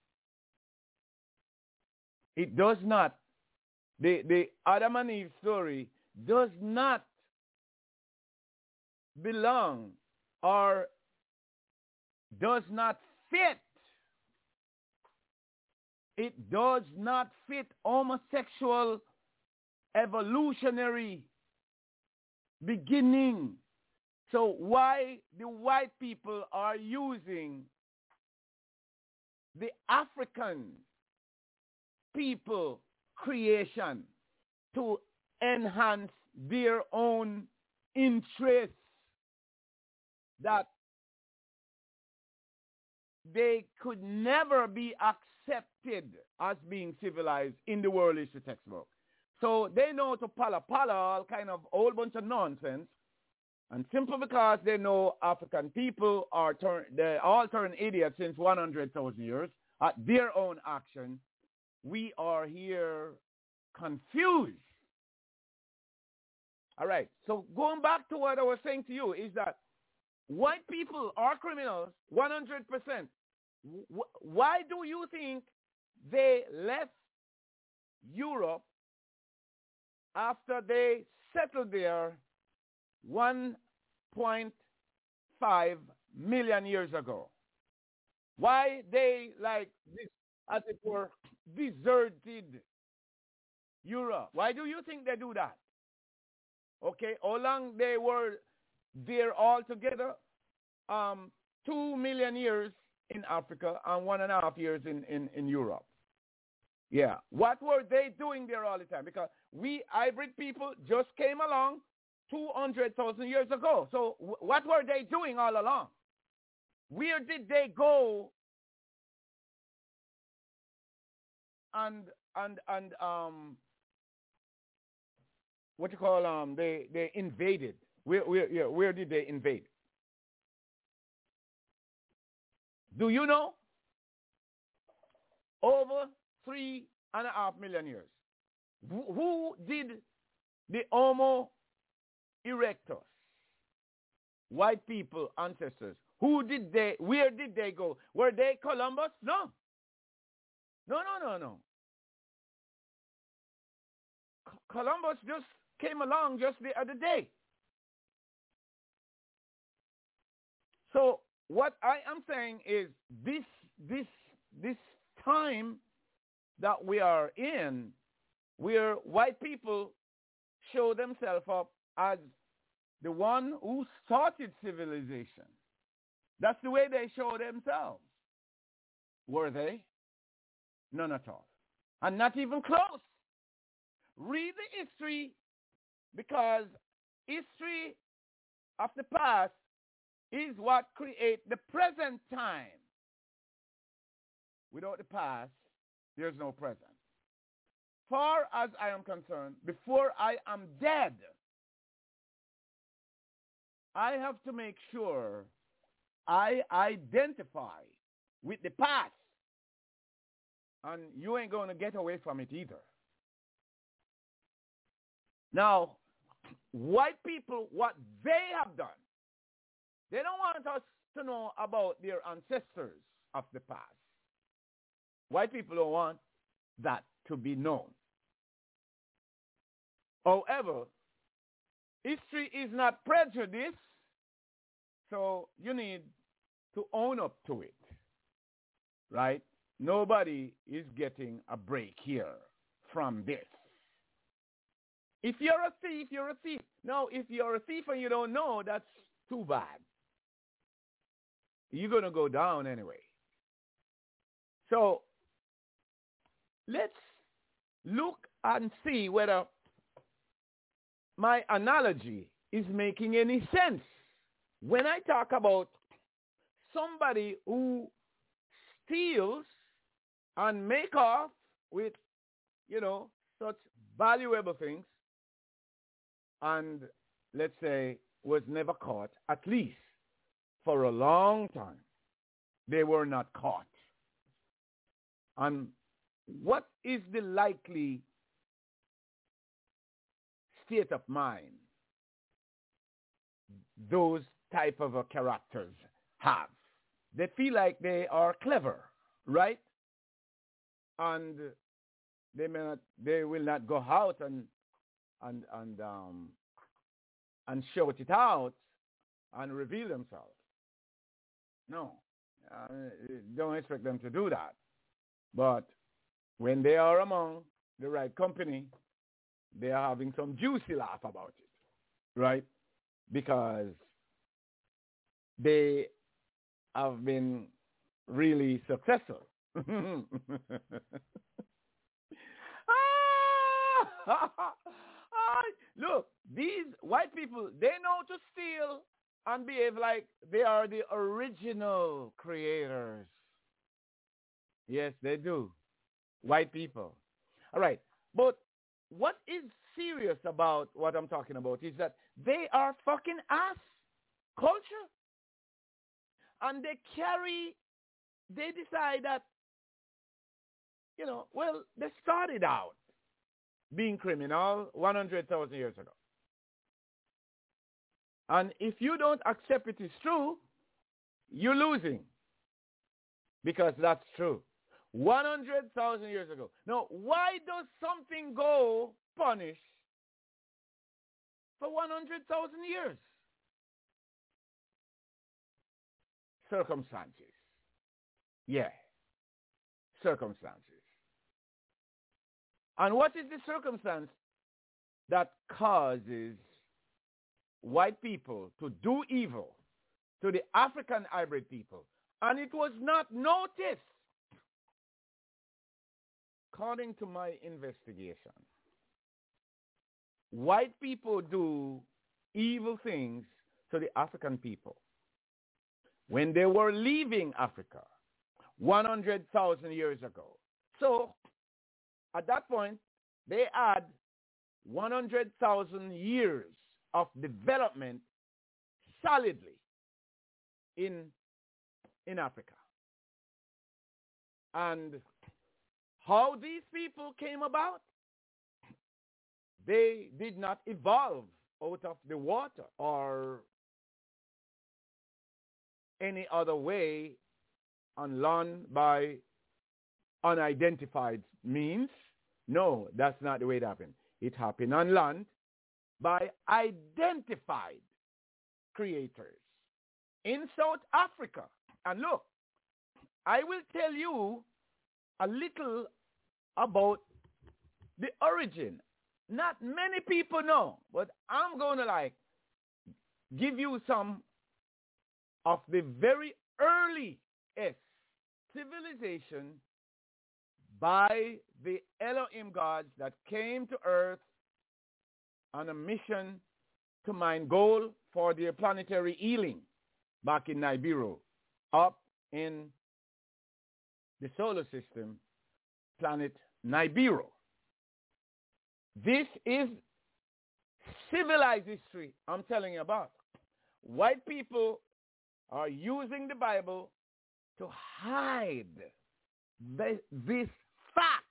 Speaker 2: It does not. The Adam and Eve story does not belong or does not fit. It does not fit homosexual evolutionary beginning. So why the white people are using the African people creation to enhance their own interests that they could never be accepted as being civilized in the world history textbook. So they know to pala all kind of whole bunch of nonsense, and simply because they know African people they all turn idiots since 100,000 years at their own action, we are here confused. All right. So going back to what I was saying to you is that white people are criminals 100%. Why do you think they left Europe after they settled there 1.5 million years ago? Why they, like this, as it were, deserted Europe? Why do you think they do that? Okay, how long they were there all together? 2 million years in Africa and 1.5 years in Europe. Yeah. What were they doing there all the time? Because we hybrid people just came along 200,000 years ago. So what were they doing all along? Where did they go and what you call they invaded? Where did they invade? Do you know? Over 3.5 million years. Who did the Homo erectus? White people, ancestors. Where did they go? Were they Columbus? No. No. Columbus just came along just the other day. So what I am saying is this time that we are in, where white people show themselves up as the one who started civilization. That's the way they show themselves. Were they? None at all. And not even close. Read the history, because history of the past is what creates the present time. Without the past, there's no present. Far as I am concerned, before I am dead, I have to make sure I identify with the past. And you ain't going to get away from it either. Now, white people, what they have done, they don't want us to know about their ancestors of the past. White people don't want that to be known. However, history is not prejudice, so you need to own up to it, right? Nobody is getting a break here from this. If you're a thief, you're a thief. No, if you're a thief and you don't know, that's too bad. You're going to go down anyway. So let's look and see whether my analogy is making any sense. When I talk about somebody who steals and make off with, such valuable things, and let's say was never caught, at least for a long time, they were not caught. And what is the likely state of mind those type of characters have? They feel like they are clever, right? And they will not go out and shout it out and reveal themselves. No, don't expect them to do that. But when they are among the right company, they are having some juicy laugh about it, right? Because they have been really successful. Look, these white people, they know to steal and behave like they are the original creators. Yes, they do. White people. All right. But what is serious about what I'm talking about is that they are fucking ass culture. And they decide that, they started out being criminal 100,000 years ago. And if you don't accept it is true, you're losing. Because that's true. 100,000 years ago. Now, why does something go punished for 100,000 years? Circumstances. Yeah. Circumstances. And what is the circumstance that causes white people to do evil to the African hybrid people? And it was not noticed. According to my investigation, white people do evil things to the African people when they were leaving Africa 100,000 years ago. So at that point, they had 100,000 years of development solidly in Africa. And how these people came about, they did not evolve out of the water or any other way on land by unidentified means. No, that's not the way it happened. It happened on land by identified creators in South Africa. And look, I will tell you a little about the origin. Not many people know, but I'm going to give you some of the very earliest civilization by the Elohim gods that came to earth on a mission to mine gold for their planetary healing back in Nibiru, up in the solar system, planet Nibiru. This is civilized history I'm telling you about. White people are using the Bible to hide this fact.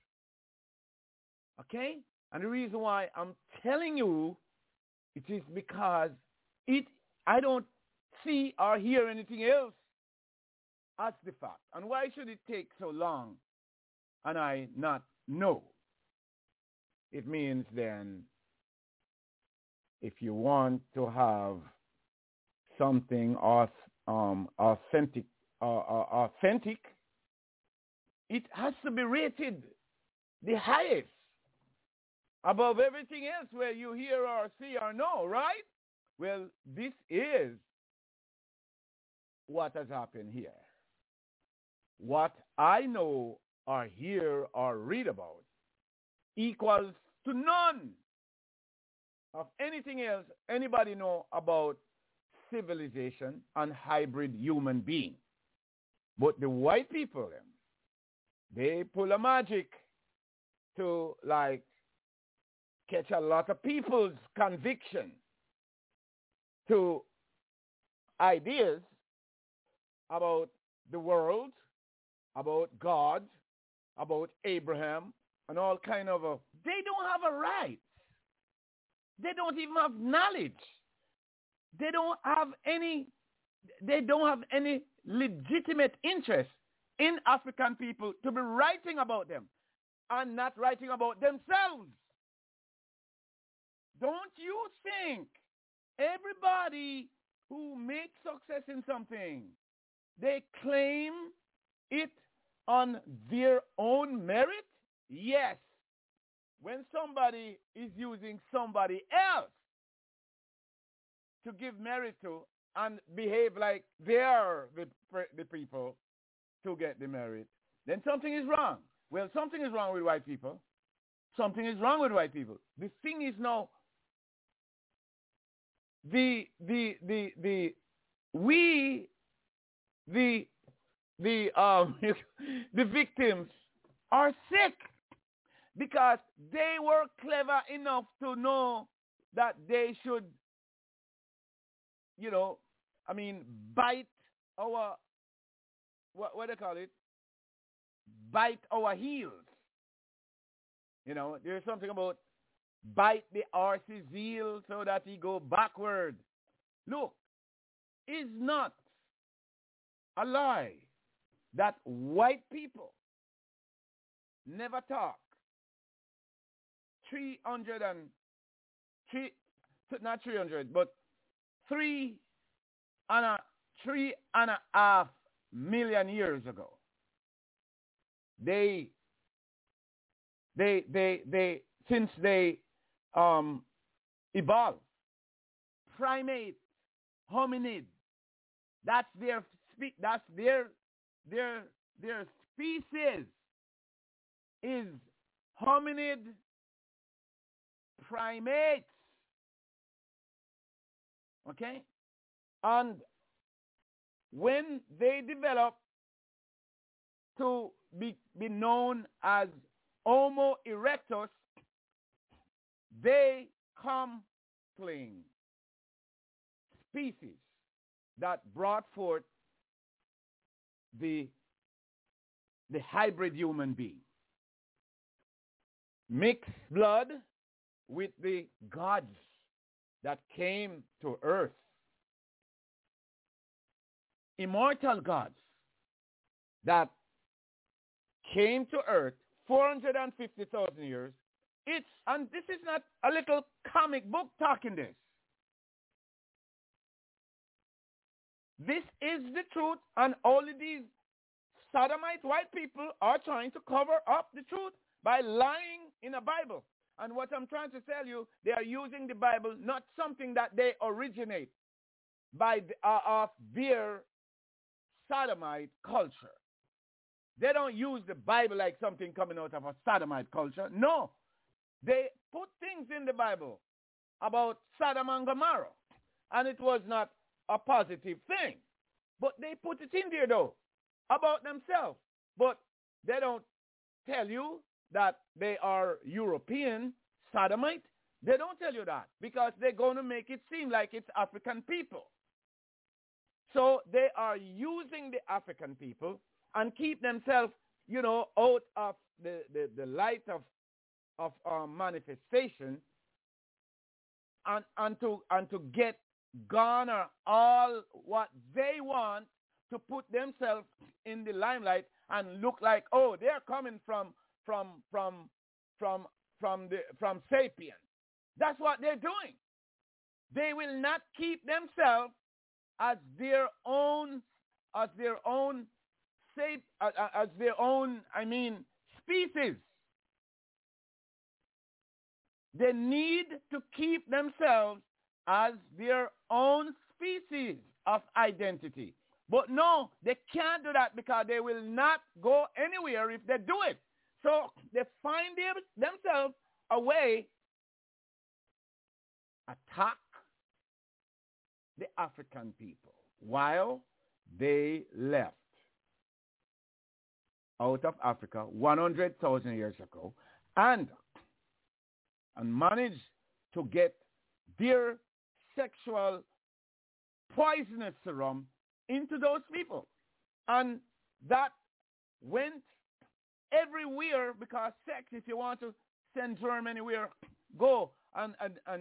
Speaker 2: Okay? And the reason why I'm telling you it is because I don't see or hear anything else as the fact. And why should it take so long and I not know? It means then if you want to have something authentic, it has to be rated the highest above everything else where you hear or see or know, right? Well, this is what has happened here. What I know or hear or read about equals to none of anything else anybody know about civilization and hybrid human being. But the white people, they pull a magic to like catch a lot of people's conviction to ideas about the world, about God, about Abraham, and all kind of they don't have a right. They don't even have knowledge. They don't have any legitimate interest in African people to be writing about them and not writing about themselves. Don't you think everybody who makes success in something, they claim it on their own merit? Yes. When somebody is using somebody else to give merit to and behave like they are the people to get the merit, then something is wrong. Well, something is wrong with white people. Something is wrong with white people. The thing is now, the victims are sick because they were clever enough to know that they should, bite our, what do they call it? Bite our heels. There's something about bite the horse's heel so that he go backward. Look, it's not a lie that white people never talk 3.5 million years ago. Since they evolved, primate, hominid, that's their species is hominid primates. Okay? And when they develop to be known as Homo erectus, they come clean species that brought forth the hybrid human being. Mixed blood with the gods that came to earth. Immortal gods that came to earth 450,000 years. And this is not a little comic book talking this. This is the truth, and only these sodomite white people are trying to cover up the truth by lying in a Bible. And what I'm trying to tell you, they are using the Bible, not something that they originate of their sodomite culture. They don't use the Bible like something coming out of a sodomite culture. No. They put things in the Bible about Sodom and Gomorrah, and it was not a positive thing. But they put it in there, though, about themselves. But they don't tell you that they are European sodomite. They don't tell you that because they're going to make it seem like it's African people. So they are using the African people and keep themselves, out of the light of manifestation and to get garner all what they want to put themselves in the limelight and look like, oh, they're coming from sapien. That's what they're doing. They will not keep themselves as their own, species. They need to keep themselves as their own species of identity. But no, they can't do that because they will not go anywhere if they do it. So they find themselves a way attack the African people while they left out of Africa 100,000 years ago and managed to get their sexual poisonous serum into those people. And that went everywhere because sex, if you want to send germ anywhere, go and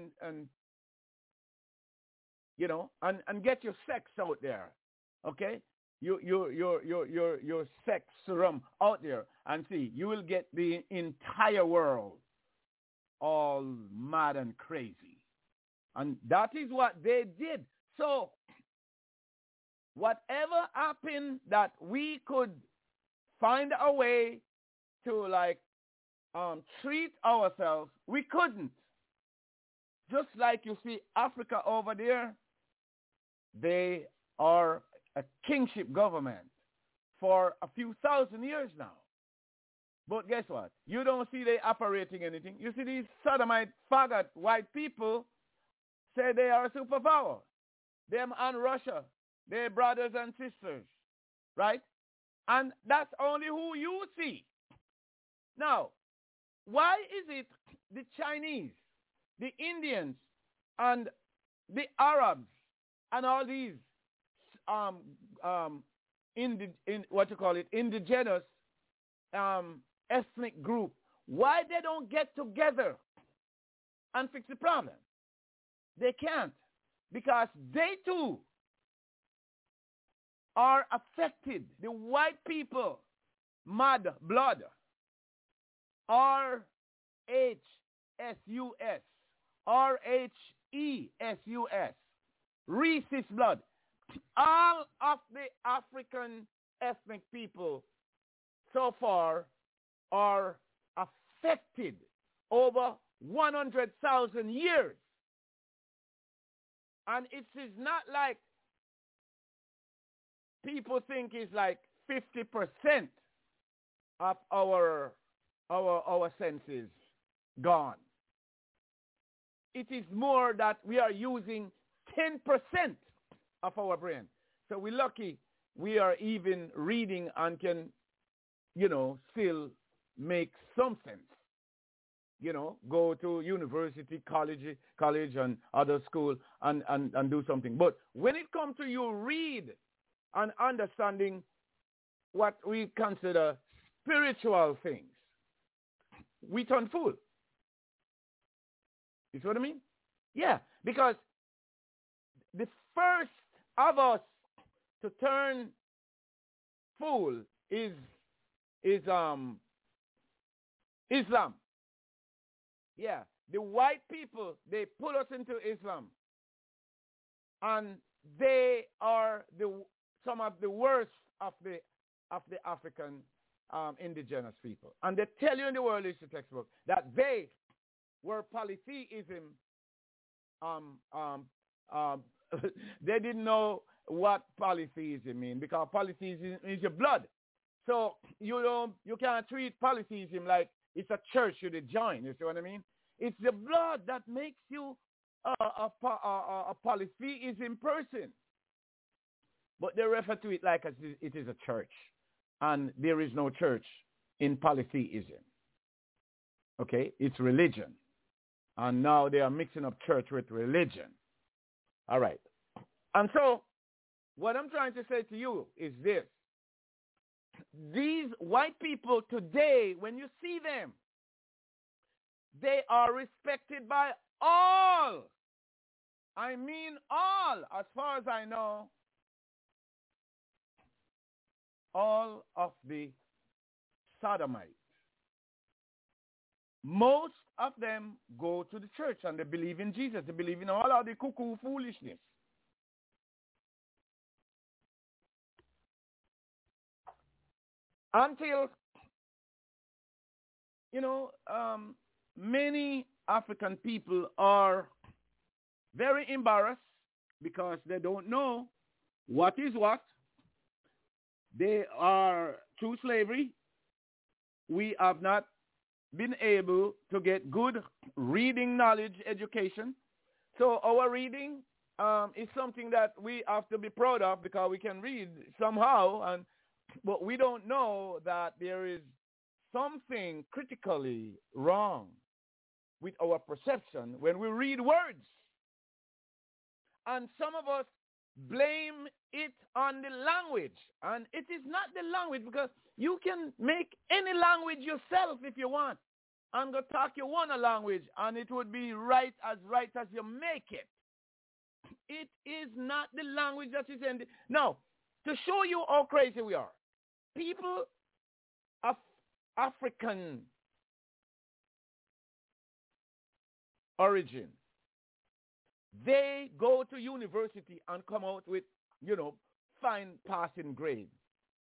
Speaker 2: get your sex out there. Okay? Your sex serum out there and see, you will get the entire world all mad and crazy. And that is what they did. So whatever happened that we could find a way to treat ourselves, we couldn't. Just like you see Africa over there, they are a kingship government for a few thousand years now. But guess what? You don't see they operating anything. You see these sodomite, faggot, white people say they are a superpower. Them and Russia, they're brothers and sisters, right? And that's only who you see. Now, why is it the Chinese, the Indians, and the Arabs, and all these indigenous ethnic group, why they don't get together and fix the problem? They can't, because they too are affected. The white people, mad blood, R-H-S-U-S, R-H-E-S-U-S, rhesus blood. All of the African ethnic people so far are affected over 100,000 years. And it is not like people think it's like 50% of our senses gone. It is more that we are using 10% of our brain. So we're lucky we are even reading and can, still make some sense. Go to university, college and other school and do something. But when it comes to you read and understanding what we consider spiritual things, we turn fool. You see what I mean? Yeah, because the first of us to turn fool is Islam. Yeah, the white people, they put us into Islam, and they are some of the worst of the African indigenous people. And they tell you in the World History textbook that they were polytheism. They didn't know what polytheism means, because polytheism is your blood. So you can't treat polytheism like it's a church you join. You see what I mean? It's the blood that makes you a polytheism person. But they refer to it like it is a church. And there is no church in polytheism. Okay? It's religion. And now they are mixing up church with religion. All right. And so what I'm trying to say to you is this. These white people today, when you see them, they are respected by all. I mean all, as far as I know, all of the sodomites most of them go to the church and they believe in Jesus. They believe in all of the cuckoo foolishness. Until, many African people are very embarrassed because they don't know what is what. They are through slavery. We have not been able to get good reading knowledge education. So our reading is something that we have to be proud of because we can read somehow, but we don't know that there is something critically wrong with our perception when we read words. And some of us blame it on the language. And it is not the language, because you can make any language yourself if you want. And go talk your one language and it would be right as you make it. It is not the language that is in the... Now, to show you how crazy we are, people of African origin, they go to university and come out with, fine passing grades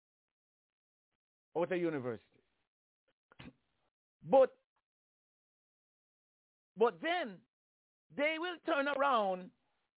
Speaker 2: out of university. But then they will turn around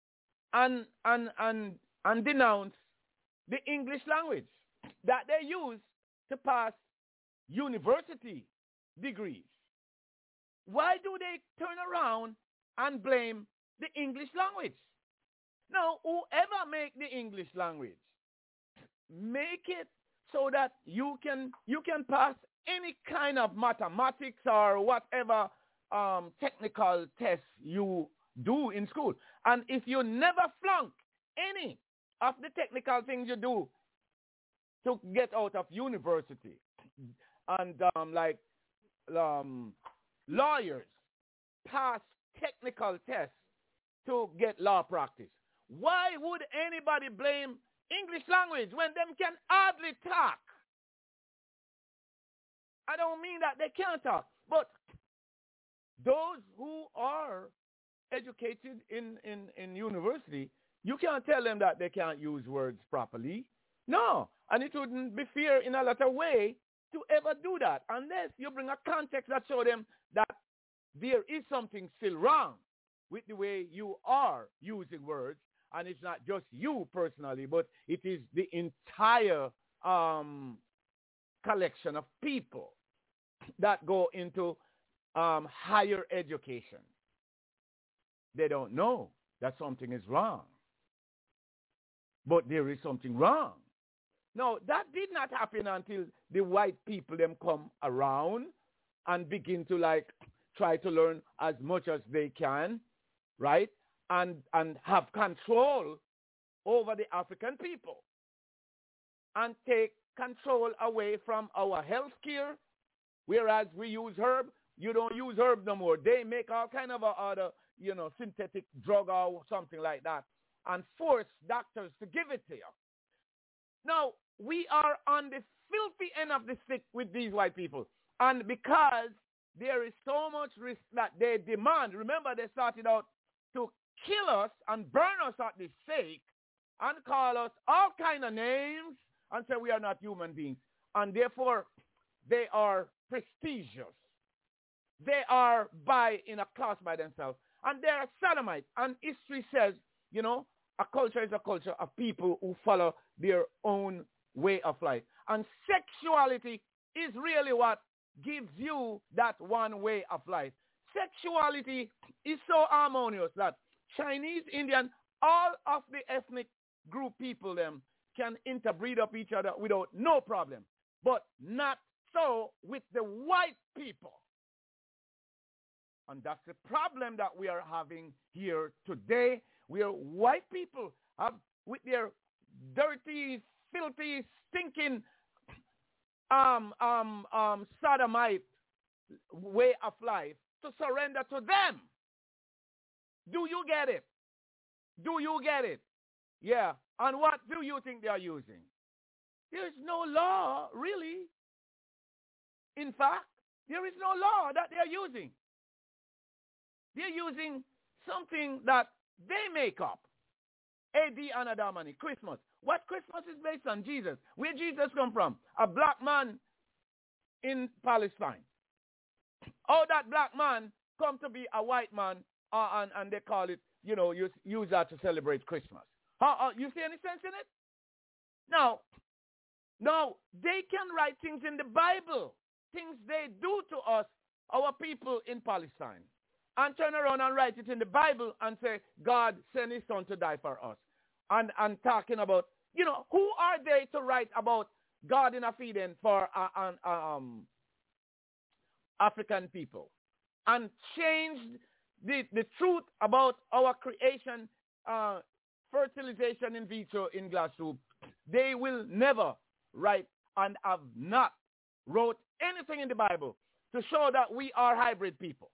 Speaker 2: and denounce the English language that they use to pass university degrees. Why do they turn around and blame the English language? Now, whoever make the English language, make it so that you can pass any kind of mathematics or whatever technical test you do in school. And if you never flunk any of the technical things you do to get out of university, and lawyers pass technical tests to get law practice, why would anybody blame English language when them can hardly talk? I don't mean that they can't talk, but those who are educated in university, you can't tell them that they can't use words properly. No, and it wouldn't be fair in a lot of way to ever do that unless you bring a context that shows them that there is something still wrong with the way you are using words, and it's not just you personally, but it is the entire collection of people that go into higher education. They don't know that something is wrong, but there is something wrong. Now, that did not happen until the white people them come around and begin to try to learn as much as they can, right? And have control over the African people and take control away from our health care, whereas we use herb. You don't use herb no more. They make all kind of other, synthetic drug or something like that and force doctors to give it to you. Now, we are on the filthy end of the stick with these white people. And because there is so much risk that they demand, remember they started out to kill us and burn us at the stake and call us all kind of names and say we are not human beings. And therefore, they are prestigious. They are in a class by themselves. And they are sodomites. And history says, a culture is a culture of people who follow their own way of life. And sexuality is really what gives you that one way of life. Sexuality is so harmonious that Chinese, Indian, all of the ethnic group people them can interbreed up each other without no problem. But not so with the white people. And that's the problem that we are having here today, where white people have, with their dirty, filthy, stinking, sodomite way of life, to surrender to them. Do you get it? Do you get it? Yeah. And what do you think they are using? There's no law, really. In fact, There is no law that they are using. They're using something that they make up. AD Anno Domini, Christmas. What Christmas is based on? Jesus. Where Jesus come from? A black man in Palestine. How that black man come to be a white man, and they call it, use that to celebrate Christmas. You see any sense in it? Now, they can write things in the Bible, things they do to us, our people in Palestine, and turn around and write it in the Bible and say, God sent his son to die for us. And talking about, who are they to write about God in a feeding for African people? And change the truth about our creation, fertilization in vitro in glass tube. They will never write and have not wrote anything in the Bible to show that we are hybrid people.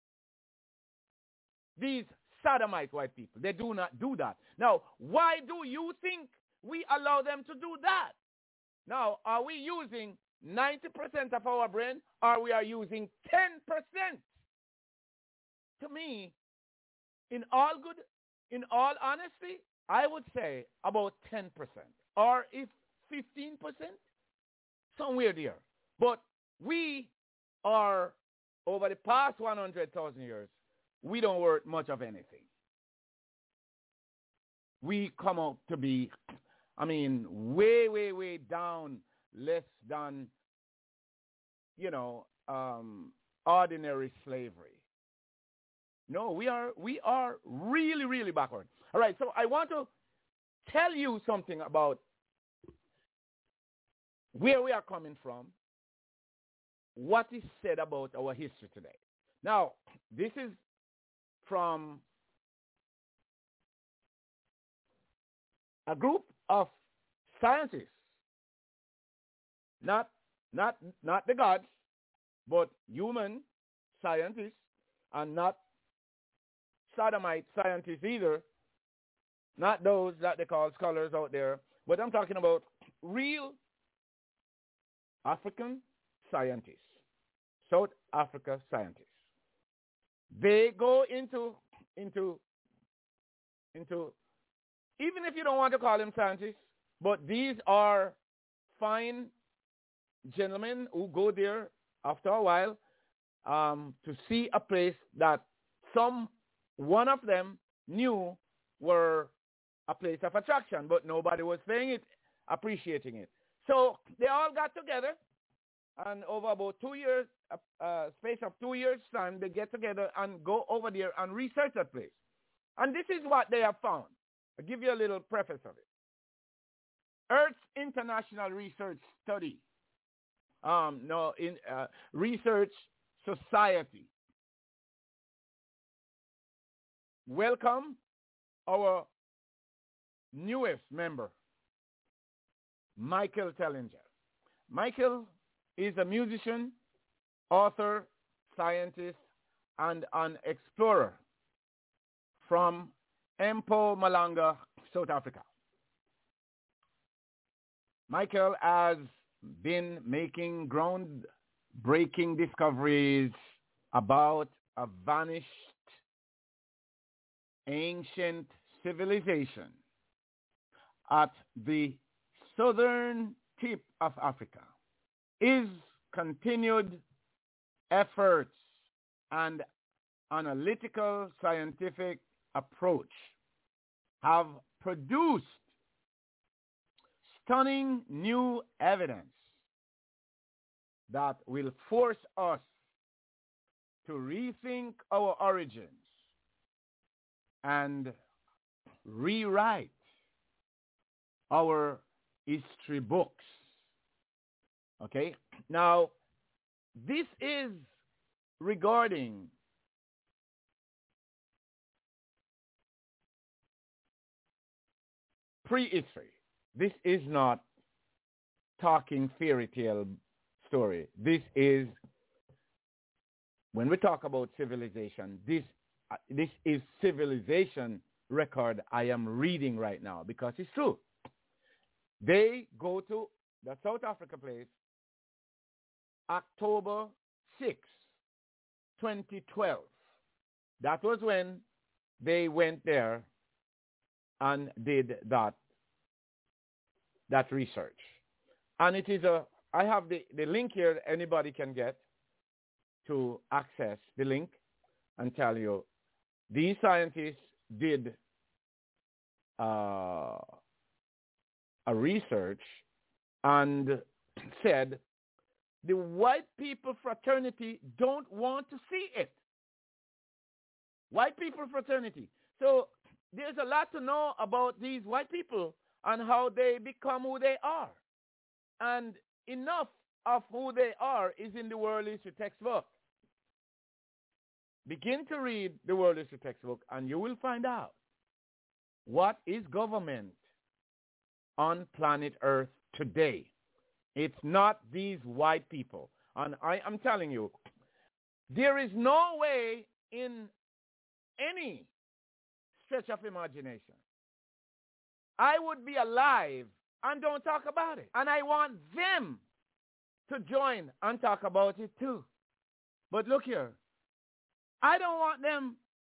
Speaker 2: These sodomite white people, they do not do that. Now, why do you think we allow them to do that? Now, are we using 90% of our brain, or we are using 10%? To me, in all honesty, I would say about 10%, or if 15%, somewhere there. But we are, over the past 100,000 years, we don't work much of anything. We come out to be, way, way, way down, less than, ordinary slavery. No, we are really, really backward. All right, so I want to tell you something about where we are coming from, what is said about our history today. Now, this is from a group of scientists, not the gods, but human scientists, and not sodomite scientists either, not those that they call scholars out there, but I'm talking about real African scientists, South Africa scientists. They go into even if you don't want to call them scientists, but these are fine gentlemen who go there after a while to see a place that one of them knew were a place of attraction, but nobody was saying it, appreciating it. So they all got together, and over about 2 years, space of 2 years' time, they get together and go over there and research that place. And this is what they have found. I'll give you a little preface of it. Earth's International Research Study, Research Society. Welcome our newest member, Michael Tellinger. Michael is a musician, author, scientist, and an explorer from Mpumalanga, South Africa. Michael has been making groundbreaking discoveries about a vanished ancient civilization at the southern tip of Africa. His continued efforts and analytical scientific approach have produced stunning new evidence that will force us to rethink our origins and rewrite our history books. Okay? Now, this is regarding prehistory. This is not talking fairy tale story. This is, when we talk about civilization, this is civilization record I am reading right now because it's true. They go to the South Africa place October 2012. That was when they went there and did that research. And it is I have the link here anybody can get to access the link and tell you these scientists did a research and said the white people fraternity don't want to see it. White people fraternity. So there's a lot to know about these white people and how they become who they are. And enough of who they are is in the World History textbook. Begin to read the World History textbook and you will find out what is government on planet Earth today. It's not these white people. And I am telling you, there is no way in any stretch of imagination I would be alive and don't talk about it. And I want them to join and talk about it too. But look here, I don't want them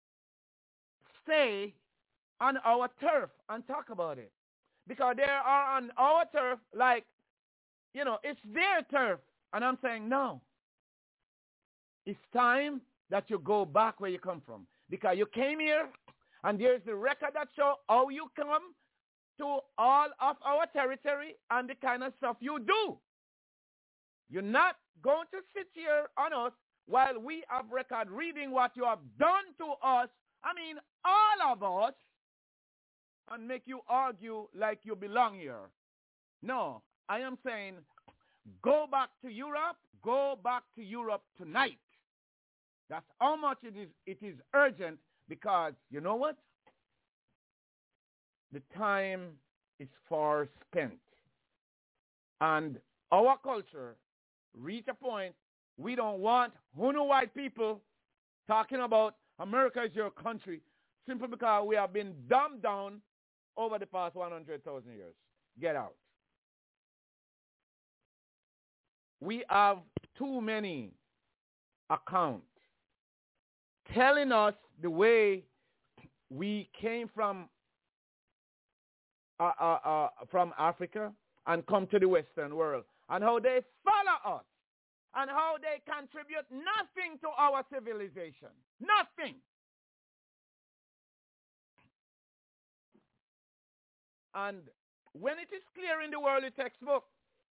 Speaker 2: stay on our turf and talk about it. Because they are on our turf like, it's their turf. And I'm saying, no. It's time that you go back where you come from. Because you came here, and there's the record that shows how you come to all of our territory and the kind of stuff you do. You're not going to sit here on us while we have record reading what you have done to us, all of us, and make you argue like you belong here. No, I am saying go back to Europe. Go back to Europe tonight. That's how much it is urgent, because you know what? The time is far spent. And our culture reach a point we don't want Hunu white people talking about America is your country simply because we have been dumbed down over the past 100,000 years. Get out. We have too many accounts telling us the way we came from Africa and come to the Western world, and how they follow us, and how they contribute nothing to our civilization. Nothing. And when it is clear in the world textbook,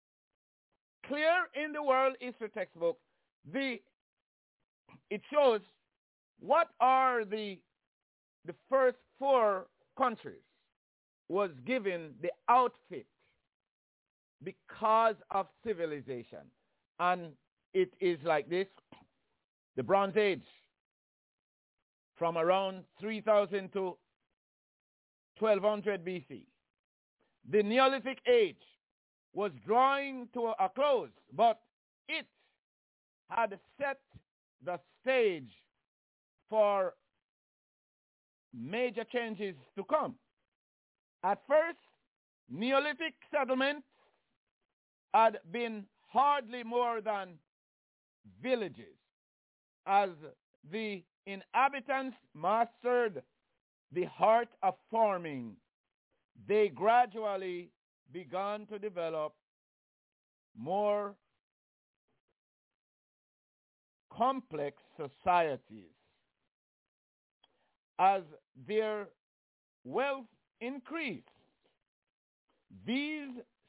Speaker 2: it shows what are the first 4 countries was given the outfit because of civilization. And it is like this: the Bronze Age, from around 3000 to 1200 BC. The Neolithic Age was drawing to a close, but it had set the stage for major changes to come. At first, Neolithic settlements had been hardly more than villages. As the inhabitants mastered the art of farming, they gradually began to develop more complex societies. As their wealth increased, these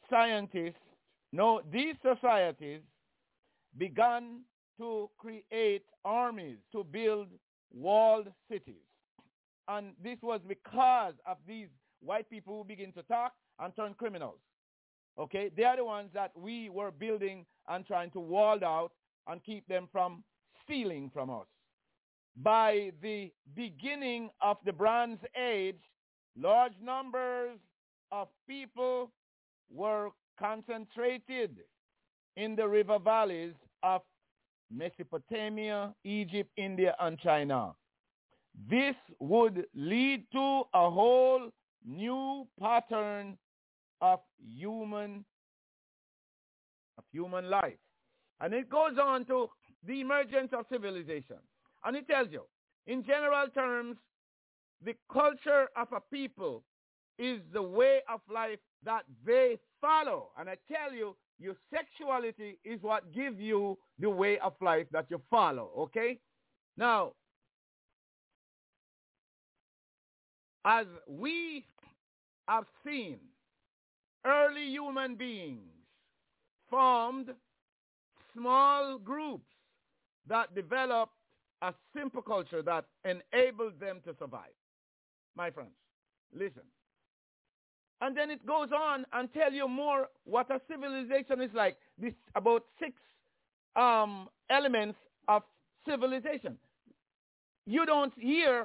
Speaker 2: societies began to create armies to build walled cities. And this was because of these white people who begin to talk and turn criminals. Okay? They are the ones that we were building and trying to wall out and keep them from stealing from us. By the beginning of the Bronze Age, large numbers of people were concentrated in the river valleys of Mesopotamia, Egypt, India, and China. This would lead to a whole new pattern of human life. And it goes on to the emergence of civilization. And it tells you, in general terms, the culture of a people is the way of life that they follow. And I tell you, your sexuality is what gives you the way of life that you follow, okay? Now, as we have seen, early human beings formed small groups that developed a simple culture that enabled them to survive. My friends, listen. And then it goes on and tell you more what a civilization is like. This about 6 elements of civilization. You don't hear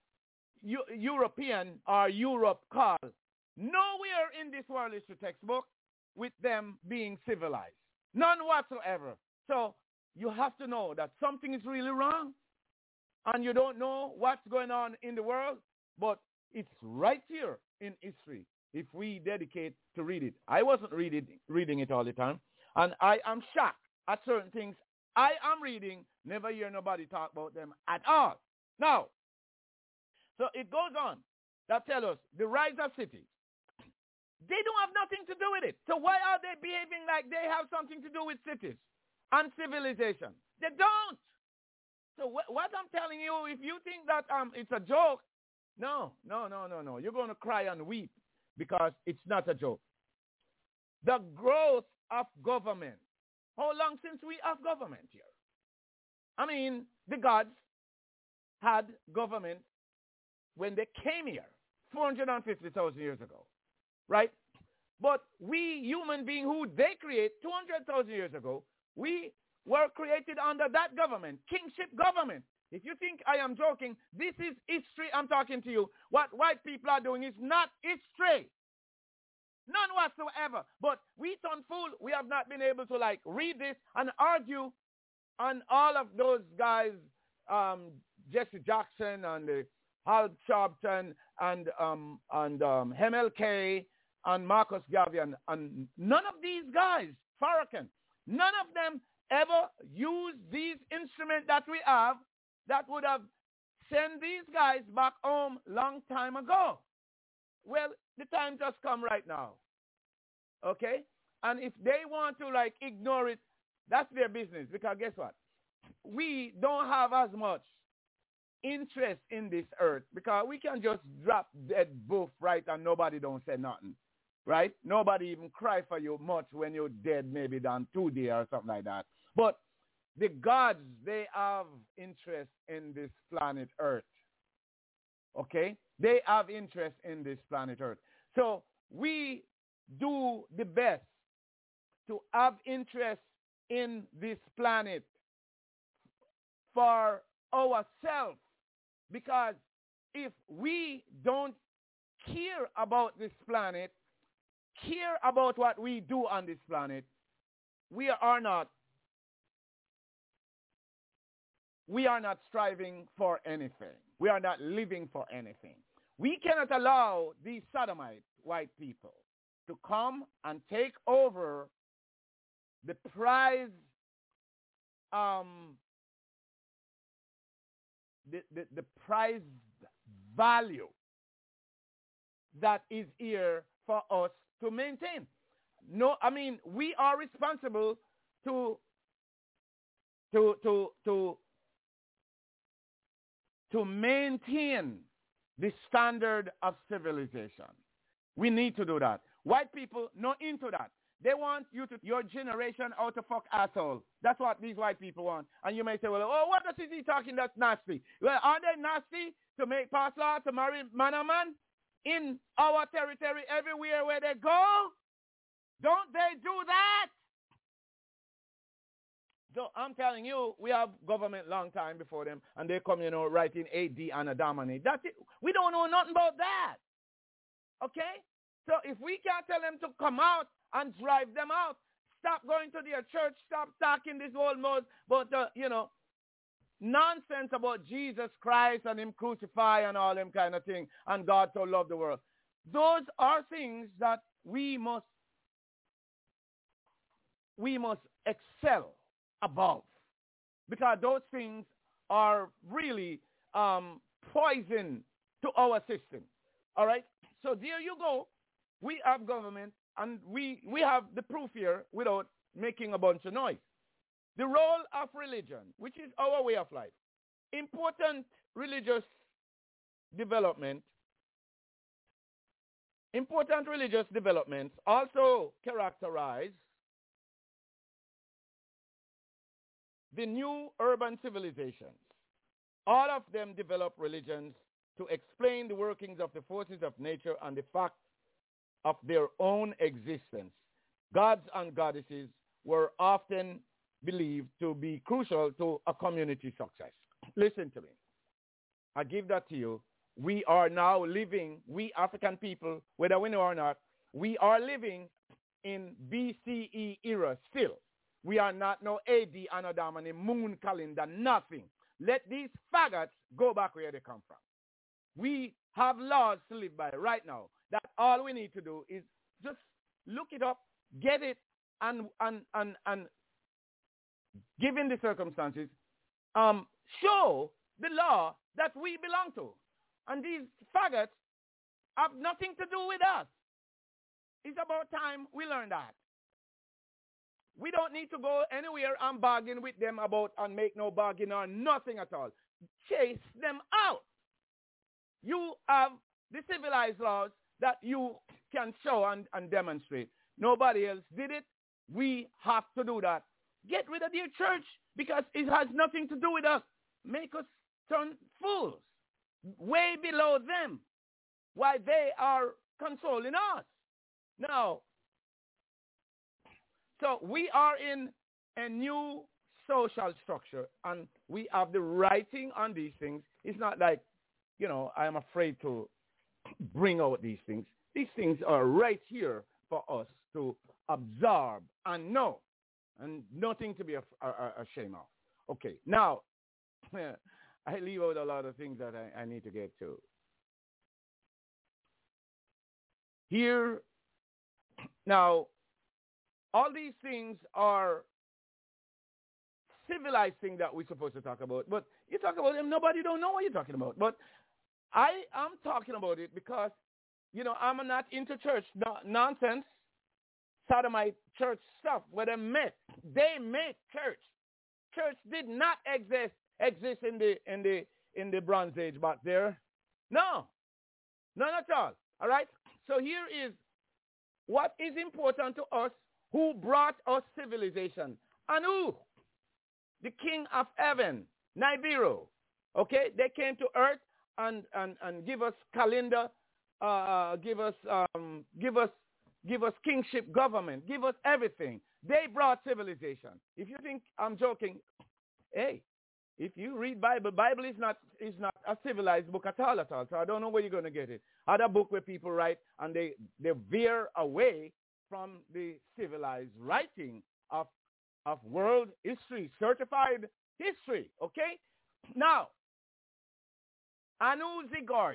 Speaker 2: European or Europe called nowhere in this world history textbook with them being civilized. None whatsoever. So you have to know that something is really wrong and you don't know what's going on in the world, but it's right here in history if we dedicate to read it. I wasn't reading it all the time, and I am shocked at certain things I am reading, never hear nobody talk about them at all. Now, so it goes on that tell us the rise of cities. They don't have nothing to do with it. So why are they behaving like they have something to do with cities and civilization? They don't. So what I'm telling you, if you think that it's a joke, no. You're going to cry and weep because it's not a joke. The growth of government. How long since we have government here? I mean, the gods had government when they came here 450,000 years ago, right? But we human beings who they create 200,000 years ago, we were created under that government, kingship government. If you think I am joking, this is history I'm talking to you. What white people are doing is not history. None whatsoever. But we turn fool. We have not been able to read this and argue on all of those guys, Jesse Jackson and Hal Sharpton and MLK and Marcus Garvey and none of these guys, Farrakhan, none of them ever used these instruments that we have that would have sent these guys back home long time ago. Well, the time just come right now. Okay? And if they want to ignore it, that's their business. Because guess what? We don't have as much interest in this earth because we can just drop dead boof right and nobody don't say nothing. Right? Nobody even cry for you much when you're dead maybe than 2 days or something like that. But the gods, they have interest in this planet Earth. Okay? They have interest in this planet Earth. So we do the best to have interest in this planet for ourselves. Because if we don't care about this planet, care about what we do on this planet, we are not striving for anything. We are not living for anything. We cannot allow these sodomite white people to come and take over the prize, the prize value that is here for us to maintain. No, I mean, we are responsible to maintain the standard of civilization. We need to do that. White people not into that. They want your generation out to fuck asshole. That's what these white people want. And you may say, well, oh, what is he talking that's nasty? Well, are they nasty to make pass law to marry man and man in our territory everywhere where they go? Don't they do that? So I'm telling you, we have government long time before them, and they come, right in AD and a dominate. That's it. We don't know nothing about that. Okay? So if we can't tell them to come out and drive them out, stop going to their church, stop talking this whole mode, but, nonsense about Jesus Christ and him crucified and all them kind of thing, and God so loved the world. Those are things that we must excel above, because those things are really poison to our system. All right? So there you go. We have government, and we have the proof here without making a bunch of noise. The role of religion, which is our way of life. Important religious developments also characterize the new urban civilizations. All of them develop religions to explain the workings of the forces of nature and the fact of their own existence. Gods and goddesses were often believed to be crucial to a community success. Listen to me. I give that to you. We are now living, we African people, whether we know or not, we are living in BCE era still. We are not no AD, Anno Domini, moon calendar, nothing. Let these faggots go back where they come from. We have laws to live by right now. That all we need to do is just look it up, get it, and given the circumstances, show the law that we belong to. And these faggots have nothing to do with us. It's about time we learn that. We don't need to go anywhere and bargain with them about and make no bargain or nothing at all. Chase them out. You have the civilized laws that you can show and demonstrate. Nobody else did it. We have to do that. Get rid of their church because it has nothing to do with us. Make us turn fools. Way below them. Why they are consoling us. Now, so we are in a new social structure and we have the writing on these things. It's not like, you know, I am afraid to bring out these things. These things are right here for us to absorb and know, and nothing to be ashamed of. Okay, now, I leave out a lot of things that I need to get to. Here, now, all these things are civilized things that we're supposed to talk about, but you talk about them, nobody don't know what you're talking about. But I am talking about it because, you know, I'm not into church nonsense, sodomite church stuff where they make church. Church did not exist in the Bronze Age back there. No, none at all. All right. So here is what is important to us. Who brought us civilization? Anu, the king of heaven, Nibiru. Okay, they came to earth and give us calendar, give us kingship government, give us everything. They brought civilization. If you think I'm joking, hey, if you read Bible is not a civilized book at all. So I don't know where you're going to get it. Other book where people write and they veer away from the civilized writing of world history, certified history. Okay? Now, Anu Ziggurat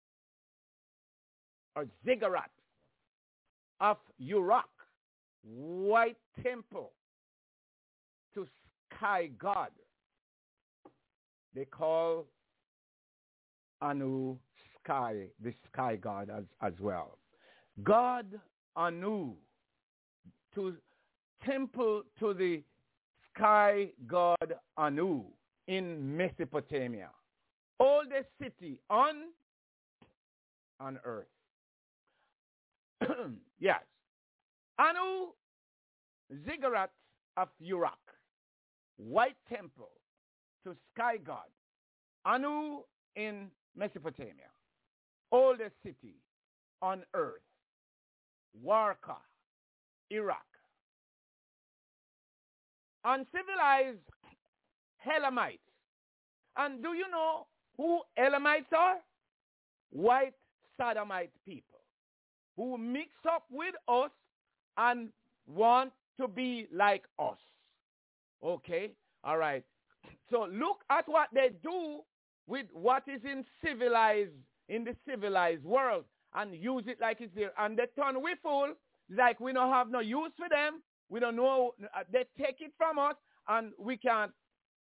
Speaker 2: or Ziggurat of Uruk, White Temple to Sky God. They call Anu Sky, the Sky God as well. God Anu, to temple to the Sky God Anu in Mesopotamia. Oldest city on earth. Yes. Anu Ziggurat of Uruk, White Temple to Sky God. Anu in Mesopotamia. Oldest city on earth. Warka, Iraq. Uncivilized Elamites. And do you know who Elamites are? White sodomite people who mix up with us and want to be like us. Okay? All right. So look at what they do with what is in the civilized world and use it like it's there. And they turn we fool like we don't have no use for them. We don't know. They take it from us and we can't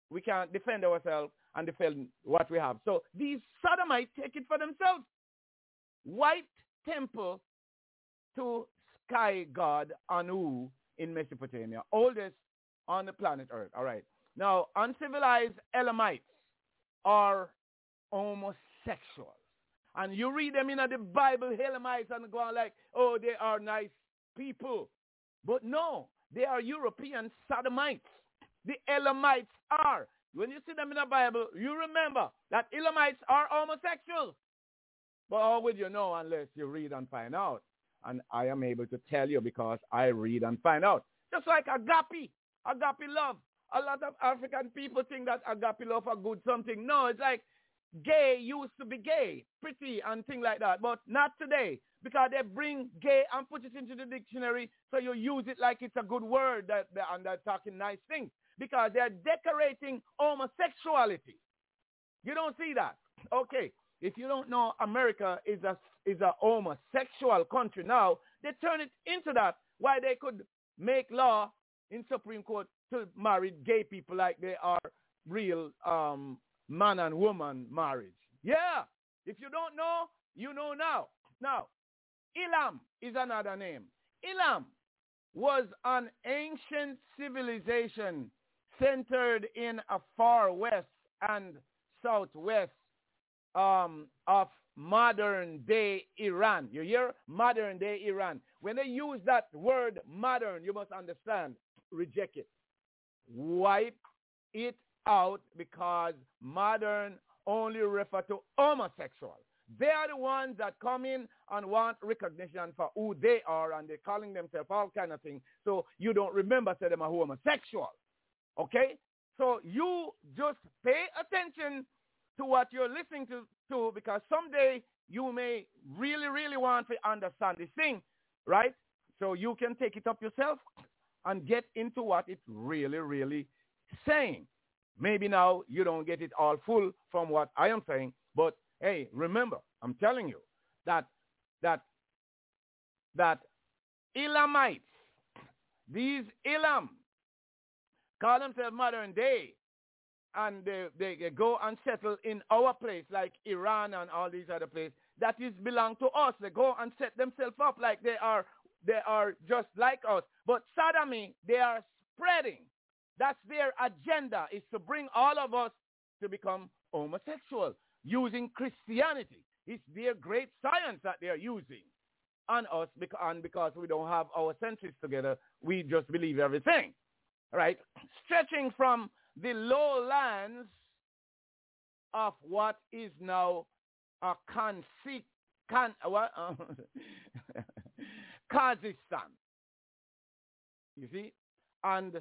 Speaker 2: We can't defend ourselves and defend what we have. So these Sodomites take it for themselves. White temple to sky god Anu in Mesopotamia, oldest on the planet Earth. All right. Now, uncivilized Elamites are homosexuals. And you read them in the Bible, Elamites, and go on like, oh, they are nice people. But no, they are European Sodomites. The Elamites are. When you see them in the Bible, you remember that Elamites are homosexuals. But how would you know unless you read and find out? And I am able to tell you because I read and find out. Just like agape love. A lot of African people think that agape love are good something. No, it's like gay used to be gay, pretty and things like that. But not today because they bring gay and put it into the dictionary so you use it like it's a good word and they're talking nice things because they're decorating homosexuality. You don't see that. Okay. If you don't know, America is a homosexual country now. They turn it into that. Why they could make law in Supreme Court to marry gay people like they are real man and woman marriage. Yeah. If you don't know, you know now. Now, Elam is another name. Elam was an ancient civilization centered in a far west and southwest of modern-day Iran. You hear? Modern-day Iran. When they use that word modern, you must understand, reject it. Wipe it out because modern only refer to homosexual. They are the ones that come in and want recognition for who they are, and they're calling themselves all kind of things. So you don't remember say them are homosexual. Okay? So you just pay attention to what you're listening to because someday you may really, really want to understand this thing, right? So you can take it up yourself and get into what it's really, really saying. Maybe now you don't get it all full from what I am saying, but hey, remember, I'm telling you that Elamites, these Elam, call themselves modern day, and they go and settle in our place like Iran and all these other places. That is belong to us. They go and set themselves up like they are just like us. But sodomy, they are spreading. That's their agenda, is to bring all of us to become homosexual using Christianity. It's their great science that they are using on us, and because we don't have our senses together, we just believe everything, right? Stretching from the lowlands of what is now a Kazakhstan, you see, and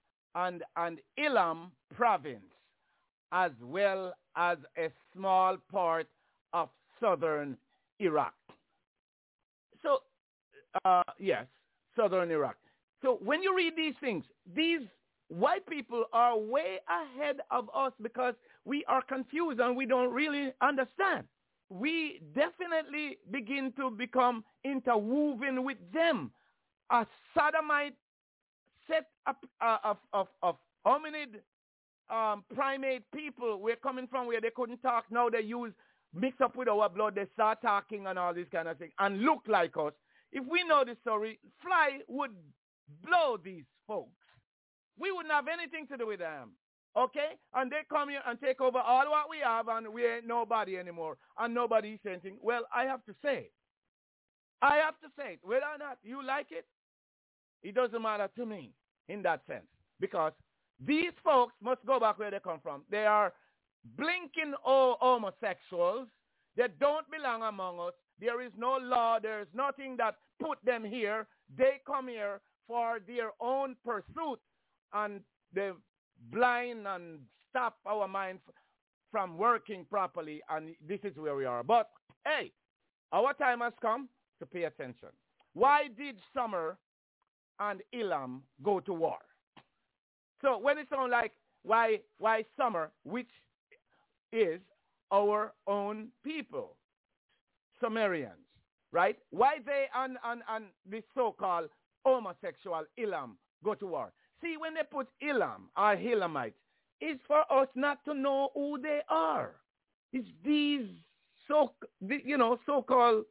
Speaker 2: Elam province, as well as a small part of southern Iraq. So, yes, southern Iraq. So when you read these things, these white people are way ahead of us because we are confused and we don't really understand. We definitely begin to become interwoven with them. A sodomite set up of hominid primate people. We're coming from where they couldn't talk. Now they mix up with our blood. They start talking and all this kind of thing and look like us. If we know the story, fly would blow these folks. We wouldn't have anything to do with them. Okay? And they come here and take over all what we have and we ain't nobody anymore. And nobody is saying anything. Well, I have to say it. I have to say it. Whether or not you like it, it doesn't matter to me in that sense. Because these folks must go back where they come from. They are blinking homosexuals. They don't belong among us. There is no law. There is nothing that put them here. They come here for their own pursuit. And they blind and stop our mind from working properly. And this is where we are. But, hey, our time has come to pay attention. Why did Summer and Elam go to war? So when it sounds like why Summer, which is our own people, Sumerians, right? Why they and the so-called homosexual Elam go to war? See, when they put Elam or Elamites, is for us not to know who they are. It's these so-called,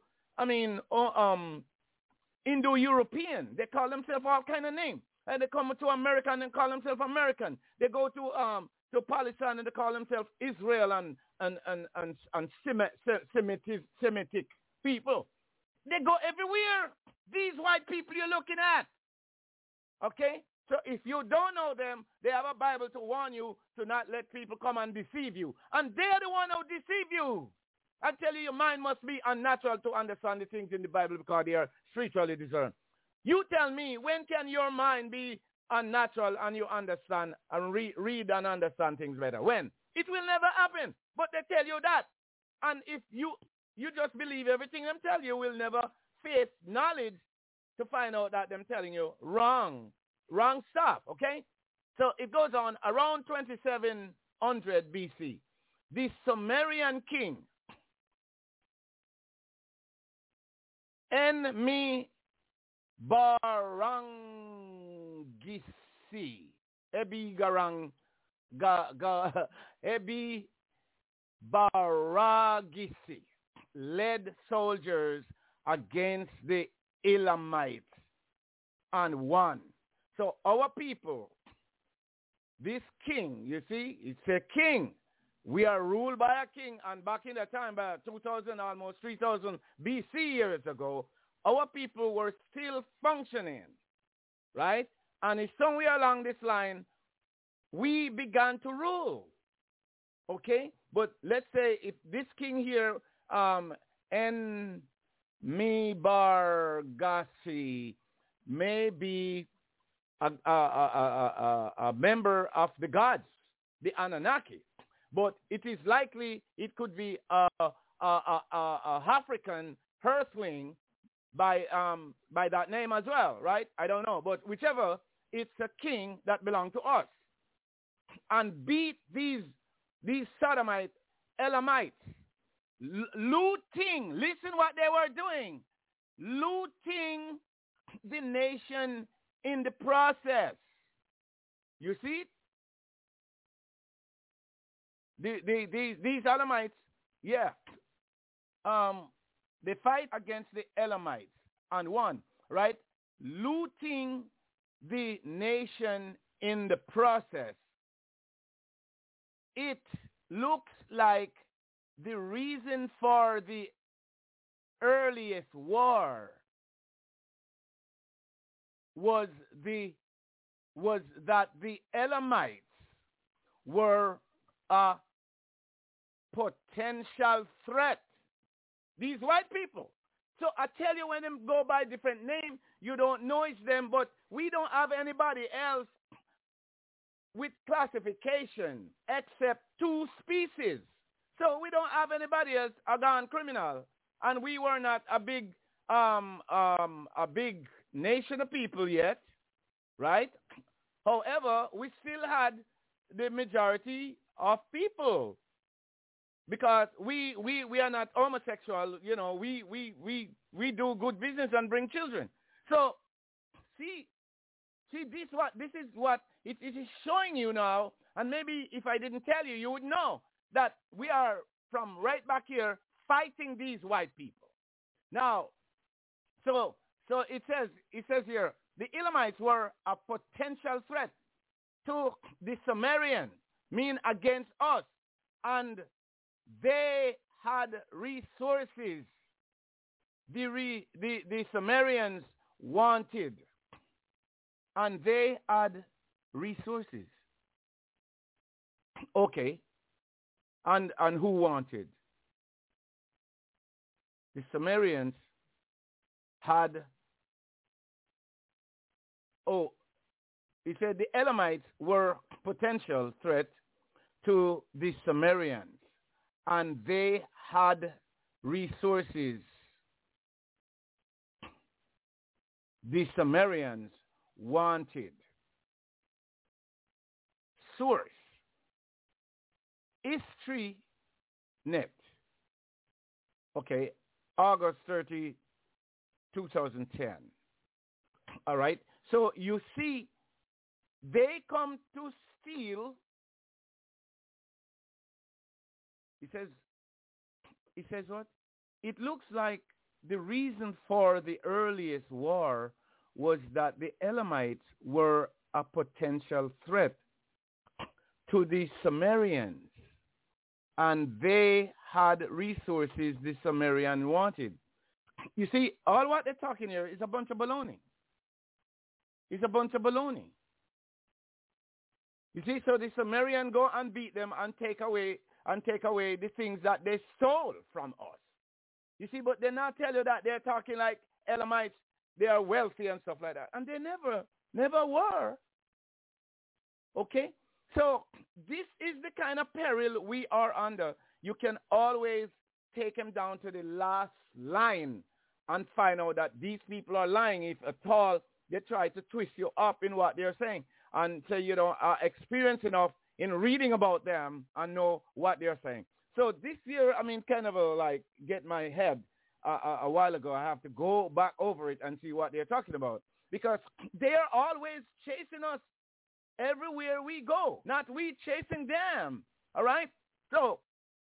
Speaker 2: Indo-European. They call themselves all kind of names. And they come to America and they call themselves American. They go to Palestine and they call themselves Israel and Semitic people. They go everywhere. These white people you're looking at. Okay? So if you don't know them, they have a Bible to warn you to not let people come and deceive you. And they're the one who deceive you. I tell you, your mind must be unnatural to understand the things in the Bible because they are spiritually discerned. You tell me, when can your mind be unnatural and you understand and read and understand things better? When? It will never happen. But they tell you that. And if you just believe everything them tell you, will never face knowledge to find out that them telling you wrong stuff, okay? So it goes on around 2700 BC. The Sumerian king, Enmi Barangisi, Ebi Baragisi, led soldiers against the Elamites and won. So our people, this king, you see, it's a king. We are ruled by a king, and back in the time, by 2,000, almost 3,000 BC years ago, our people were still functioning, right? And it's somewhere along this line, we began to rule, okay? But let's say if this king here, Enmibargasi, may be a member of the gods, the Anunnaki. But it is likely it could be a African earthling by that name as well, right? I don't know. But whichever, it's a king that belonged to us. And beat these Sodomite Elamites. Looting, listen what they were doing. Looting the nation in the process. You see it? These Elamites, yeah. They fight against the Elamites and won, right? Looting the nation in the process. It looks like the reason for the earliest war was that the Elamites were a potential threat. These white people. So I tell you, when them go by different names, you don't know it's them, but we don't have anybody else with classification except two species. So we don't have anybody else a gone criminal. And we were not a big nation of people yet, right? However, we still had the majority of people because we are not homosexual. You know, we do good business and bring children. So see this is what it is showing you now. And maybe if I didn't tell you, you would know that we are from right back here fighting these white people. Now, so it says here, the Elamites were a potential threat to the Sumerians, mean against us, and they had resources the Sumerians wanted, and they had resources. Okay, and who wanted? The Sumerians had, he said the Elamites were potential threat to the Sumerians, and they had resources. The Sumerians wanted. Source: HistoryNet. Okay, August 30, 2010. All right. So you see, they come to steal he says what? It looks like the reason for the earliest war was that the Elamites were a potential threat to the Sumerians, and they had resources the Sumerian wanted. You see, all what they're talking here is a bunch of baloney. It's a bunch of baloney. You see, so the Sumerian go and beat them and take away the things that they stole from us. You see, but they not tell you that they're talking like Elamites, they are wealthy and stuff like that. And they never were. Okay? So this is the kind of peril we are under. You can always take them down to the last line and find out that these people are lying. If at all they try to twist you up in what they're saying and say you don't are experienced enough in reading about them and know what they're saying. So this year, kind of get my head a while ago. I have to go back over it and see what they're talking about, because they are always chasing us everywhere we go, not we chasing them. All right? So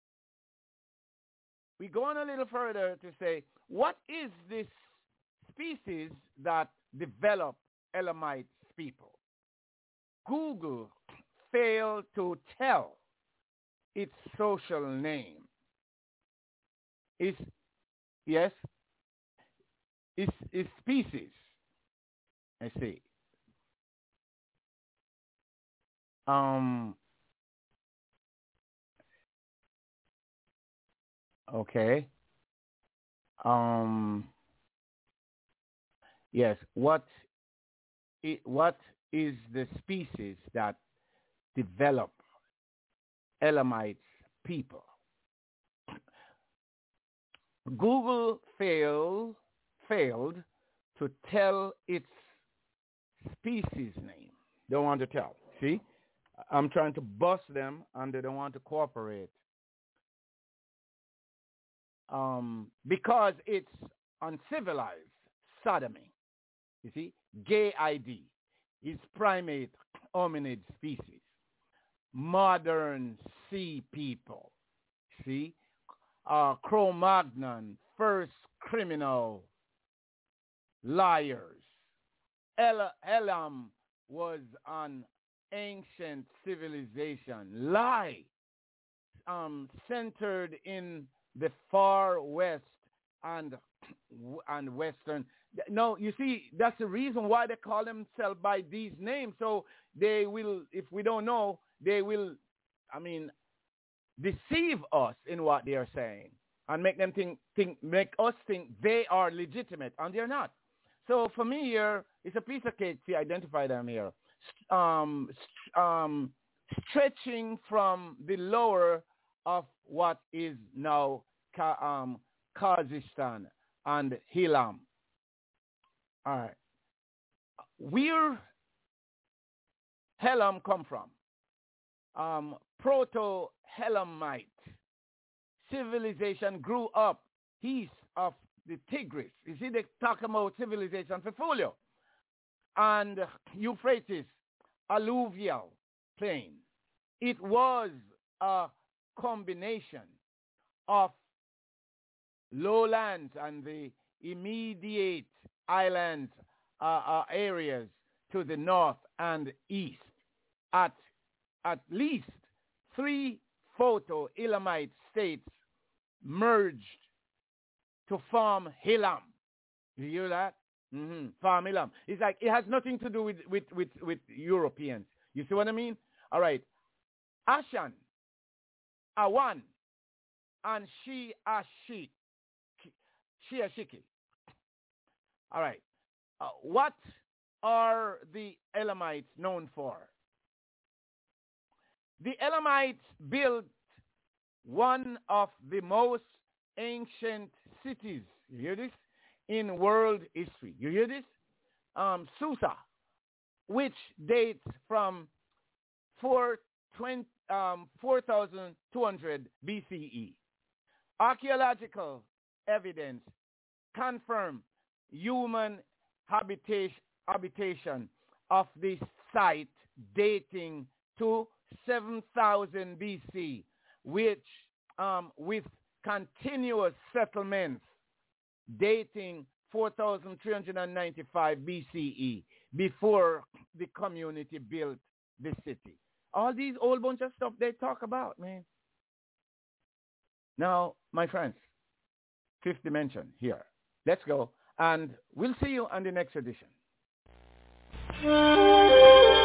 Speaker 2: we go on a little further to say, what is this species that developed Elamite people? Google failed to tell its social name. Is species. I see. Okay. Yes. What is the species that develop Elamite people? Google failed to tell its species name. Don't want to tell. See? I'm trying to bust them and they don't want to cooperate. Because it's uncivilized sodomy. You see? Gay ID is primate hominid species. Modern sea people. See? Cro-Magnon, first criminal, liars. Elam was an ancient civilization, lie, centered in the far west and western. No, you see, that's the reason why they call themselves by these names. So they will, if we don't know, they will, deceive us in what they are saying and make them make us think they are legitimate, and they're not. So for me here, it's a piece of cake to identify them here. Stretching from the lower of what is now Kazakhstan and Hilam. All right. Where Helam come from? Proto-Helamite civilization grew up east of the Tigris. You see, they talk about civilization for folio. And Euphrates, alluvial plain. It was a combination of lowlands and the immediate islands areas to the north and east. At least 3 Proto-Elamite states merged to form Hilam. You hear that? Form Hilam. It's like it has nothing to do with Europeans. You see what I mean? All right. Ashan, Awan, and Shiki. All right. What are the Elamites known for? The Elamites built one of the most ancient cities, you hear this, in world history. You hear this? Susa, which dates from 4,200 BCE. Archaeological evidence confirm human habitation of this site dating to 7,000 BC, which with continuous settlements dating 4,395 BCE, before the community built the city. All these whole bunch of stuff they talk about, man. Now, my friends, fifth dimension here. Let's go, and we'll see you on the next edition.